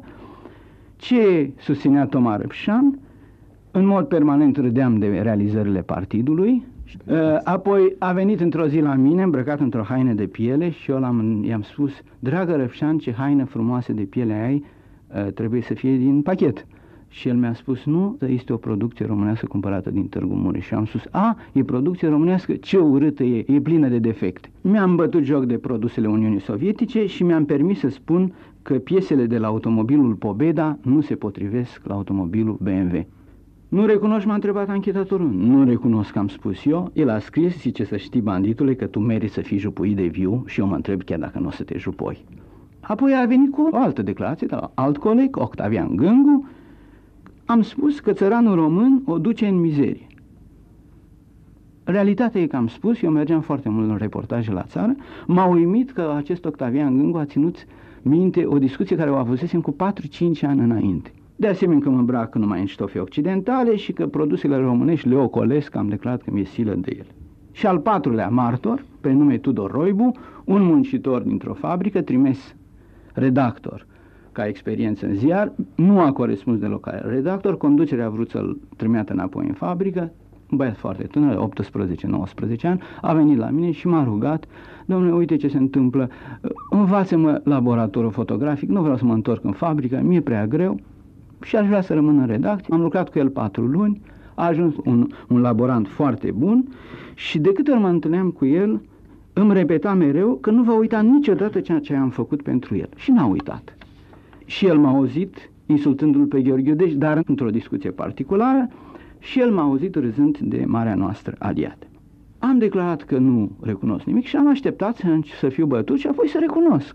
Ce susținea Toma Răpșan? În mod permanent râdeam de realizările partidului. Apoi a venit într-o zi la mine, îmbrăcat într-o haină de piele și eu i-am spus, dragă Răpșan, ce haină frumoasă de piele ai, trebuie să fie din pachet. Și el mi-a spus, nu, este o producție românească cumpărată din Târgu Mureș. Și am spus, e producție românească, ce urâtă e plină de defecte. Mi-am bătut joc de produsele Uniunii Sovietice și mi-am permis să spun că piesele de la automobilul Pobeda nu se potrivesc la automobilul BMW. Nu recunoști, m-a întrebat anchetatorul. Nu recunosc, am spus eu. El a scris, zice, să știi, banditule, că tu meriți să fii jupuit de viu și eu mă întreb chiar dacă nu o să te jupoi. Apoi a venit cu o altă declarație de la alt coleg, Octavian Gângu. Am spus că țăranul român o duce în mizerie. Realitatea e că am spus, eu mergeam foarte mult în reportaje la țară, m-a uimit că acest Octavian Gângu a ținut minte o discuție care o avusesem cu 4-5 ani înainte. De asemenea că mă îmbrac numai în ștofe occidentale și că produsele românești le ocolesc, am declarat că mi-e silă de ele. Și al patrulea martor, pe nume Tudor Roibu, un muncitor dintr-o fabrică, trimis redactor ca experiență în ziar, nu a corespuns deloc ca redactor, conducerea a vrut să-l trimită înapoi în fabrică, un băiat foarte tânăr, 18-19 ani, a venit la mine și m-a rugat, domnule, uite ce se întâmplă, învață-mă laboratorul fotografic, nu vreau să mă întorc în fabrică, mi-e prea greu și aș vrea să rămân în redacție. Am lucrat cu el 4 luni, a ajuns un laborant foarte bun și de câte ori mă întâlneam cu el, îmi repeta mereu că nu va uita niciodată ceea ce am făcut pentru el. Și n-a uitat. Și el m-a auzit insultându-l pe Gheorghe Iudeș, dar într-o discuție particulară, și el m-a auzit râzând de marea noastră aliată. Am declarat că nu recunosc nimic și am așteptat să fiu bătut și apoi să recunosc.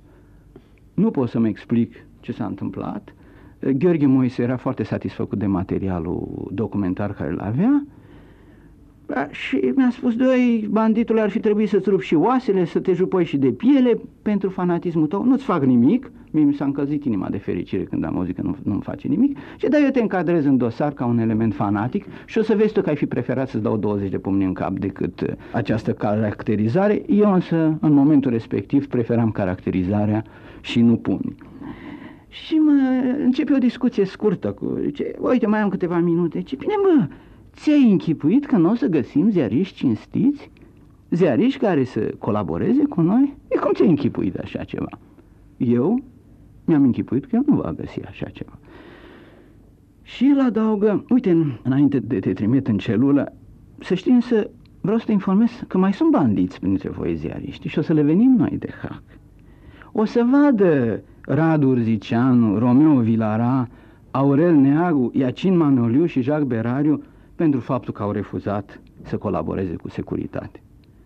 Nu pot să-mi explic ce s-a întâmplat. Gheorghe Moise era foarte satisfăcut de materialul documentar care îl avea și mi-a spus, doi, banditul ar fi trebuit să-ți rupi și oasele, să te jupoi și de piele pentru fanatismul tău, nu-ți fac nimic. Mie mi s-a încălzit inima de fericire când am auzit că nu-mi face nimic și dar eu te încadrez în dosar ca un element fanatic și o să vezi tu că ai fi preferat să-ți dau 20 de pumni în cap decât această caracterizare. Eu însă, în momentul respectiv, preferam caracterizarea și nu pumni. Și începe o discuție scurtă cu, zice, uite, mai am câteva minute. Zice, bine, bă, ți-ai închipuit că nu o să găsim ziariști cinstiți? Ziariști care să colaboreze cu noi? E cum ți-ai închipuit așa ceva? Eu mi-am închipuit că eu nu va găsi așa ceva. Și el adaugă, uite, înainte de te trimit în celulă, să știi însă, vreau să te informez că mai sunt bandiți printre voi ziariști și o să le venim noi de hac. O să vadă Radu Urzicianu, Romeo Vilara, Aurel Neagu, Iacin Manoliu și Jacques Berariu pentru faptul că au refuzat să colaboreze cu securitate.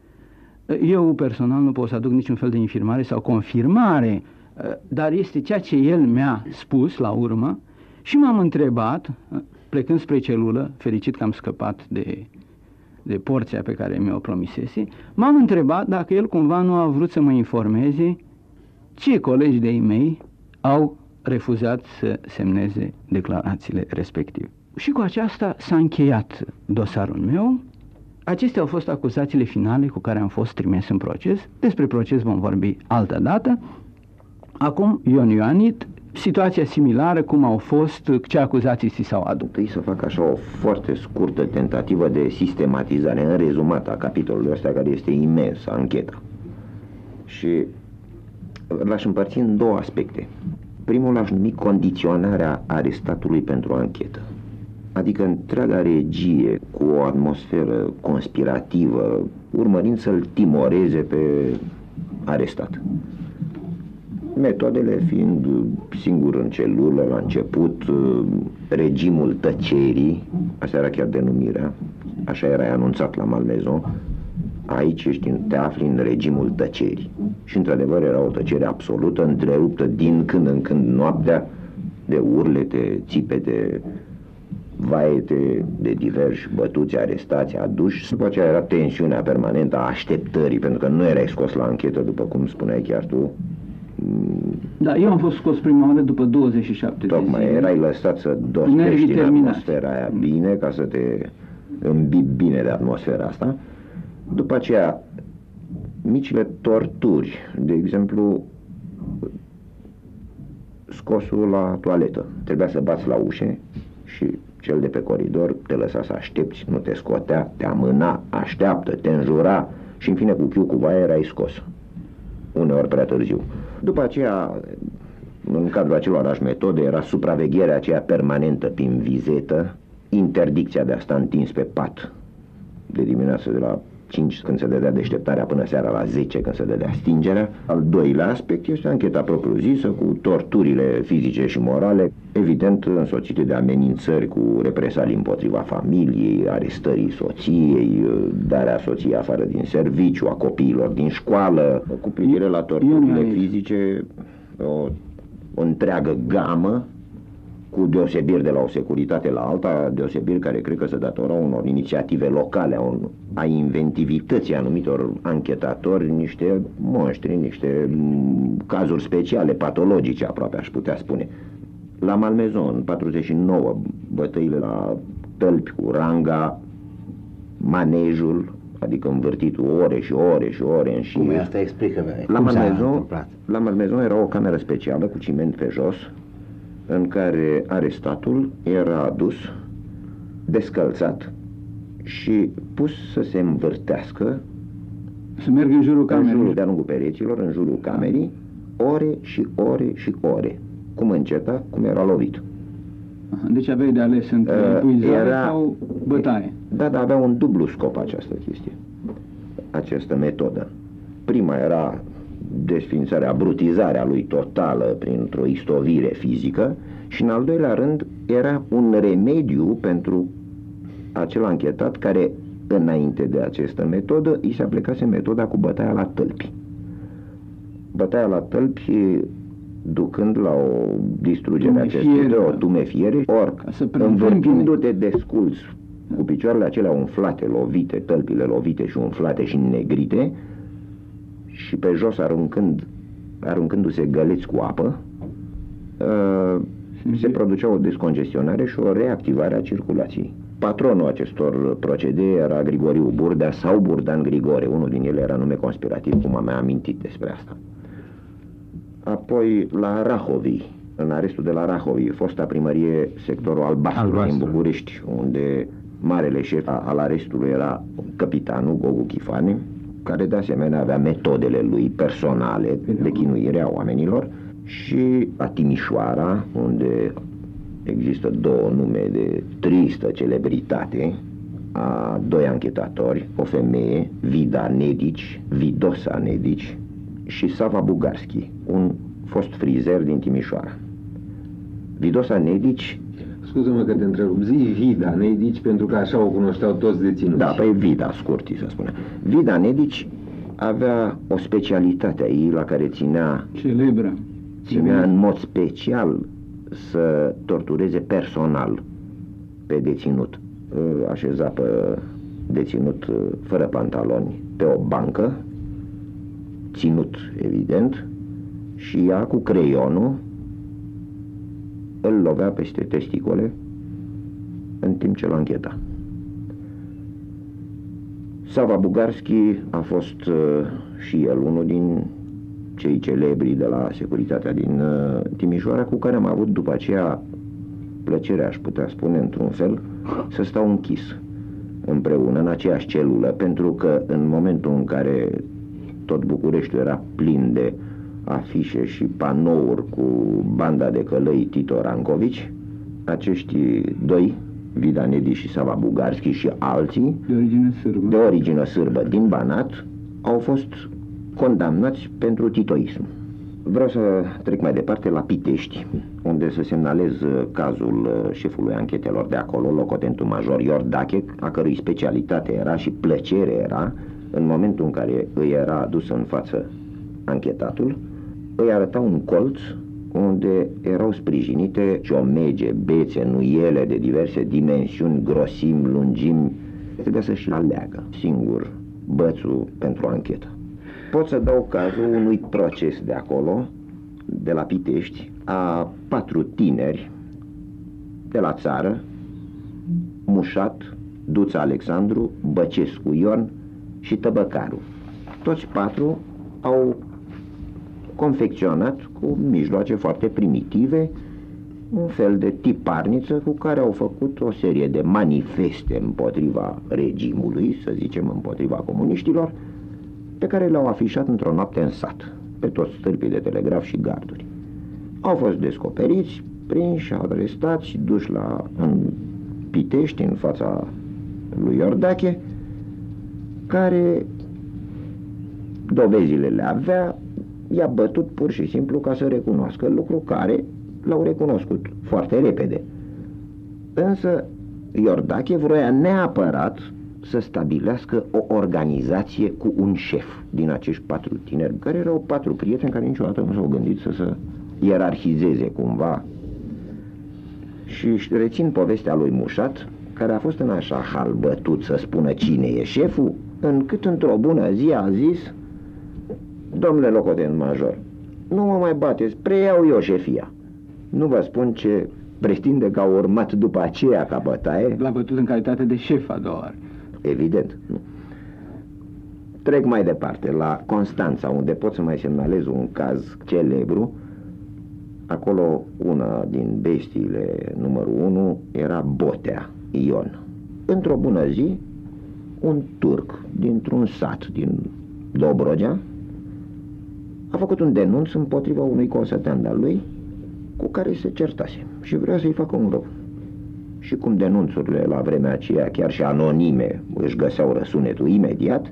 Eu personal nu pot să aduc niciun fel de infirmare sau confirmare, dar este ceea ce el mi-a spus la urmă și m-am întrebat, plecând spre celulă, fericit că am scăpat de porția pe care mi-o promisese, m-am întrebat dacă el cumva nu a vrut să mă informeze ce colegi de-ai mei au refuzat să semneze declarațiile respective. Și cu aceasta s-a încheiat dosarul meu. Acestea au fost acuzațiile finale cu care am fost trimis în proces. Despre proces vom vorbi altă dată. Acum, Ion Ioanit, situația similară, cum au fost, ce acuzații ți s-au adus? Trebuie să fac așa o foarte scurtă tentativă de sistematizare, în rezumat, a capitolului ăsta, care este imens, ancheta. Și l-aș împărți în două aspecte. Primul l-aș numi condiționarea arestatului pentru anchetă. Adică întreaga regie cu o atmosferă conspirativă, urmărind să-l timoreze pe arestat. Metodele fiind singur în celulă, la început, regimul tăcerii, asta era chiar denumirea, așa era anunțat la Malmaison, aici te afli în regimul tăcerii. Și într-adevăr era o tăcere absolută, întreruptă din când în când noaptea de urlete, țipete, vaete de diversi bătuți, arestați, aduși. După aceea era tensiunea permanentă a așteptării, pentru că nu erai scos la anchetă, după cum spuneai chiar tu. Da, eu am fost scos prima oară după 27 de zile. Tocmai erai lăsat să dospești în atmosfera aia bine, ca să te îmbibi bine de atmosfera asta. După aceea, micile torturi, de exemplu, scosul la toaletă. Trebuia să bați la ușe și cel de pe coridor te lăsa să aștepți, nu te scotea, te amâna, așteaptă, te înjura și în fine cu chiu cu baie erai scos. Uneori prea târziu. După aceea, În cadrul acelorași metode era supravegherea aceea permanentă prin vizetă, interdicția de a sta întins pe pat de dimineață de la 5 când se dădea deșteptarea până seara la 10 când se dădea stingerea. Al doilea aspect este ancheta propriu-zisă cu torturile fizice și morale, evident însoțite de amenințări cu represalii împotriva familiei, arestării soției, darea soției afară din serviciu, a copiilor din școală. Cu privire la torturile fizice, o întreagă gamă, cu deosebiri de la o securitate la alta, deosebiri care cred că se datorau unor inițiative locale, a inventivității anumitor anchetatori, niște monștri, niște cazuri speciale, patologice aproape, aș putea spune. La Malmaison, în 49, bătăile la Tălpi cu ranga, manejul, adică învârtitul ore și ore și ore în șir. Cum e asta? Explică-mi. La Malmaison era o cameră specială cu ciment pe jos, în care arestatul era adus, descălțat și pus să se învârtească, să meargă în jurul camerei, de-a lungul pereților, în jurul camerei, ore și ore și ore, cum înceta, cum era lovit. Deci aveai de ales între epuizare sau bătaie. Da, avea un dublu scop această chestie, această metodă. Prima era desfințarea, brutizarea lui totală printr-o istovire fizică și în al doilea rând era un remediu pentru acel anchetat care înainte de această metodă îi se aplicase metoda cu bătaia la tălpi. Bătaia la tălpi ducând la o distrugere acestui, o tumefiere, ori învârtindu-te desculț cu picioarele acelea umflate, lovite, tălpile lovite și umflate și negrite, și pe jos aruncându-se găleți cu apă, se producea o descongestionare și o reactivare a circulației. Patronul acestor procedee era Grigoriu Burdea sau Burdan Grigore, unul din ele era nume conspirativ, cum am mai amintit despre asta. Apoi la Rahovi, în arestul de la Rahovi, fosta primărie sectorul Albastru din București, unde marele șef al arestului era capitanul Gogu Chifane, care de asemenea avea metodele lui personale de chinuire a oamenilor, și la Timișoara, unde există două nume de tristă celebritate, a doi anchetatori, o femeie, Vida Nedici, Vidosa Nedici și Sava Bugarski, un fost frizer din Timișoara. Vidosa Nedici... Scuză-mă că te întrerup, zi Vida Nedici, pentru că așa o cunoșteau toți deținuți. Da, păi Vida, scurti să spune. Vida Nedici avea o specialitate a ei la care ținea în mod special să tortureze personal pe deținut. Așeza pe deținut fără pantaloni pe o bancă, ținut evident, și ea cu creionul îl lovea peste testicole în timp ce l-ancheta. Sava Bugarski a fost și el unul din cei celebri de la securitatea din Timișoara, cu care am avut după aceea plăcerea, aș putea spune într-un fel, să stau închis împreună în aceeași celulă, pentru că în momentul în care tot Bucureștiul era plin de afișe și panouri cu banda de călăi Tito Rancovici, acești doi, Vida Nedici și Sava Bugarski și alții de origine sârbă din Banat, au fost condamnați pentru titoism. Vreau să trec mai departe la Pitești, unde să semnalez cazul șefului anchetelor de acolo, locotentul major Iordache, a cărui specialitate era și plăcere era, în momentul în care îi era adus în față anchetatul, îi arăta un colț unde erau sprijinite ciomege, bețe, nuiele de diverse dimensiuni, grosimi, lungimi. Trebuia să-și aleagă singur bățul pentru anchetă. Pot să dau cazul unui proces de acolo, de la Pitești, a 4 tineri de la țară, Mușat, Duța Alexandru, Băcescu Ion și Tăbăcaru. Toți 4 au confecționat cu mijloace foarte primitive un fel de tiparniță cu care au făcut o serie de manifeste împotriva regimului, să zicem împotriva comuniștilor, pe care le-au afișat într-o noapte în sat, pe toți stâlpii de telegraf și garduri. Au fost descoperiți, prinși, arestați și duși în Pitești, în fața lui Iordache, care dovezile le avea, i-a bătut pur și simplu ca să recunoască, lucru care l-au recunoscut foarte repede. Însă Iordache vroia neapărat să stabilească o organizație cu un șef din acești 4 tineri, care erau 4 prieteni care niciodată nu s-au gândit să se ierarhizeze cumva. Și rețin povestea lui Mușat, care a fost în așa hal bătut să spună cine e șeful, încât într-o bună zi a zis: domnule locotenent major, nu mă mai bateți, preiau eu șefia. Nu vă spun ce pretinde că a urmat după aceea ca bătaie. L-a bătut în calitate de șef a doua oară. Evident. Trec mai departe, la Constanța, unde pot să mai semnalez un caz celebru. Acolo una din bestiile numărul 1 era Botea, Ion. Într-o bună zi, un turc dintr-un sat din Dobrogea a făcut un denunț împotriva unui consătean de-al lui cu care se certase și vrea să-i facă un rău. Și cum denunțurile la vremea aceea, chiar și anonime, își găseau răsunetul imediat,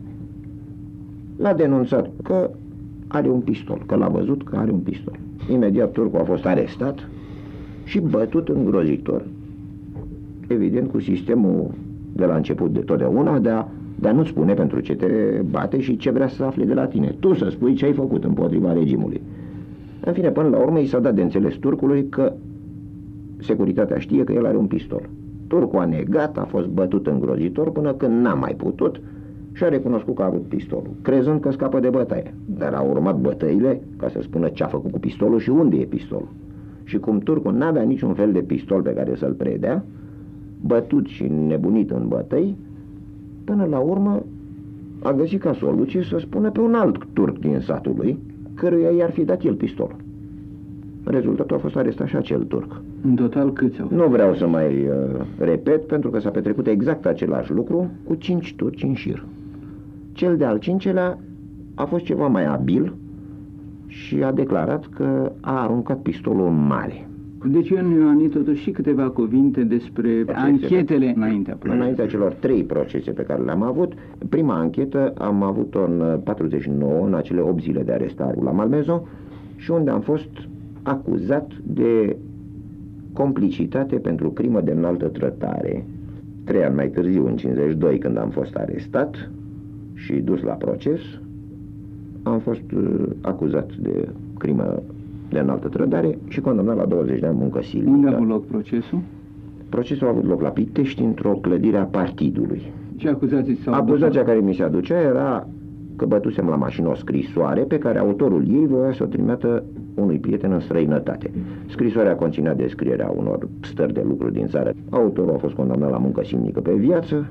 l-a denunțat că are un pistol, că l-a văzut că are un pistol. Imediat turcul a fost arestat și bătut îngrozitor, evident cu sistemul de la început de totdeauna de a nu spune pentru ce te bate și ce vrea să afle de la tine. Tu să spui ce ai făcut împotriva regimului. În fine, până la urmă i s-a dat de înțeles turcului că securitatea știe că el are un pistol. Turcul a negat, a fost bătut îngrozitor până când n-a mai putut și a recunoscut că a avut pistolul, crezând că scapă de bătaie. Dar au urmat bătăile ca să spună ce a făcut cu pistolul și unde e pistolul. Și cum turcul n-avea niciun fel de pistol pe care să-l predea, bătut și nebunit în bătăi, până la urmă a găsit ca soluție să spună pe un alt turc din satul lui, căruia i-ar fi dat el pistolul. Rezultatul a fost arestat și acel turc. În total câți au? Nu vreau să mai repet, pentru că s-a petrecut exact același lucru cu 5 turci în șir. Cel de-al 5-lea a fost ceva mai abil și a declarat că a aruncat pistolul în mare. Deci, Ioani, totuși și câteva cuvinte despre anchetele înaintea celor 3 procese pe care le-am avut. Prima anchetă am avut-o în 49, în acele 8 zile de arestare la Malmezo, și unde am fost acuzat de complicitate pentru crimă de înaltă trădare. 3 ani mai târziu, în 52, când am fost arestat și dus la proces, am fost acuzat de crimă de înaltă trădare și condamnat la 20 de ani muncă silnică. Unde a avut loc procesul? Procesul a avut loc la Pitești, într-o clădire a partidului. Ce acuzații s-au adus? Acuzația care mi se aducea era că bătusem la mașină o scrisoare pe care autorul ei voia să o trimită unui prieten în străinătate. Scrisoarea conținea descrierea unor stări de lucruri din țară. Autorul a fost condamnat la muncă silnică pe viață.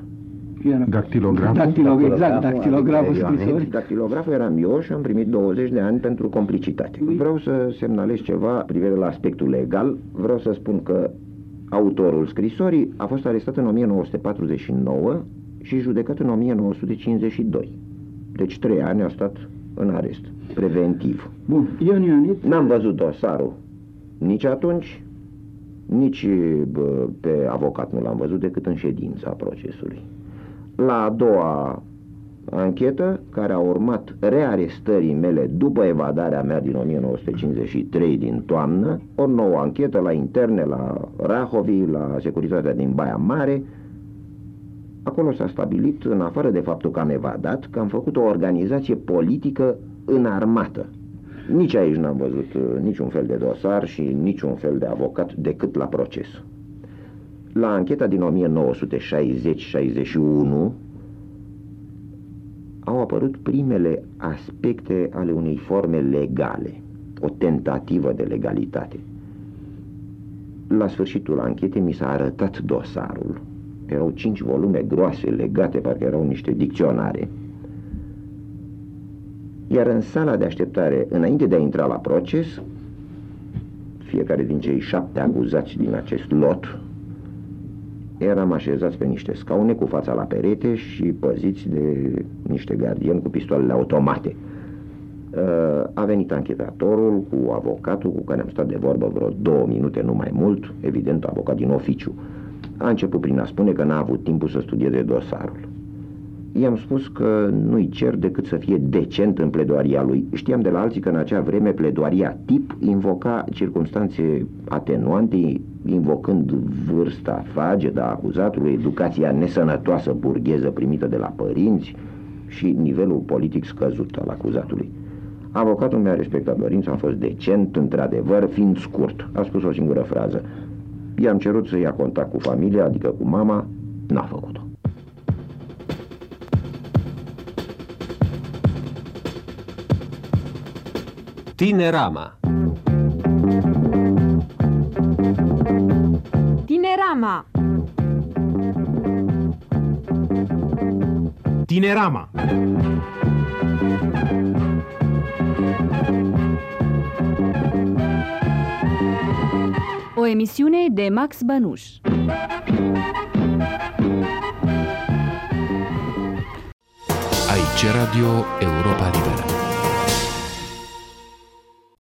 Dactilograful scrisorii. Dactilograful eram eu și am primit 20 de ani pentru complicitate. Vreau să semnalez ceva privire la aspectul legal. Vreau să spun că autorul scrisorii a fost arestat în 1949 și judecat în 1952. Deci 3 ani a stat în arest preventiv. Bun, Ionit. N-am văzut dosarul nici atunci, nici pe avocat nu l-am văzut decât în ședința procesului. La a doua anchetă, care a urmat rearestării mele după evadarea mea din 1953 din toamnă, o nouă anchetă la interne, la Rahovi, la securitatea din Baia Mare. Acolo s-a stabilit, în afară de faptul că am evadat, că am făcut o organizație politică înarmată. Nici aici n-am văzut niciun fel de dosar și niciun fel de avocat decât la proces. La ancheta din 1960-61 au apărut primele aspecte ale unei forme legale, o tentativă de legalitate. La sfârșitul anchetei mi s-a arătat dosarul. Erau 5 volume groase, legate, parcă erau niște dicționare. Iar în sala de așteptare, înainte de a intra la proces, fiecare din cei 7 acuzați din acest lot eram așezați pe niște scaune cu fața la perete și păziți de niște gardieni cu pistoalele automate. A venit anchetatorul cu avocatul cu care am stat de vorbă vreo 2 minute, nu mai mult, evident avocat din oficiu. A început prin a spune că n-a avut timpul să studieze dosarul. I-am spus că nu-i cer decât să fie decent în pledoaria lui. Știam de la alții că în acea vreme pledoaria tip invoca circumstanțe atenuante, invocând vârsta fragedă a acuzatului, educația nesănătoasă burgheză primită de la părinți și nivelul politic scăzut al acuzatului. Avocatul mi-a respectat dorința, am fost decent, într-adevăr, fiind scurt. A spus o singură frază. I-am cerut să ia contact cu familia, adică cu mama, n-a făcut-o. Tinerama. Tinerama. Tinerama. O emisiune de Max Bănuș. Aici Radio Europa Liberă.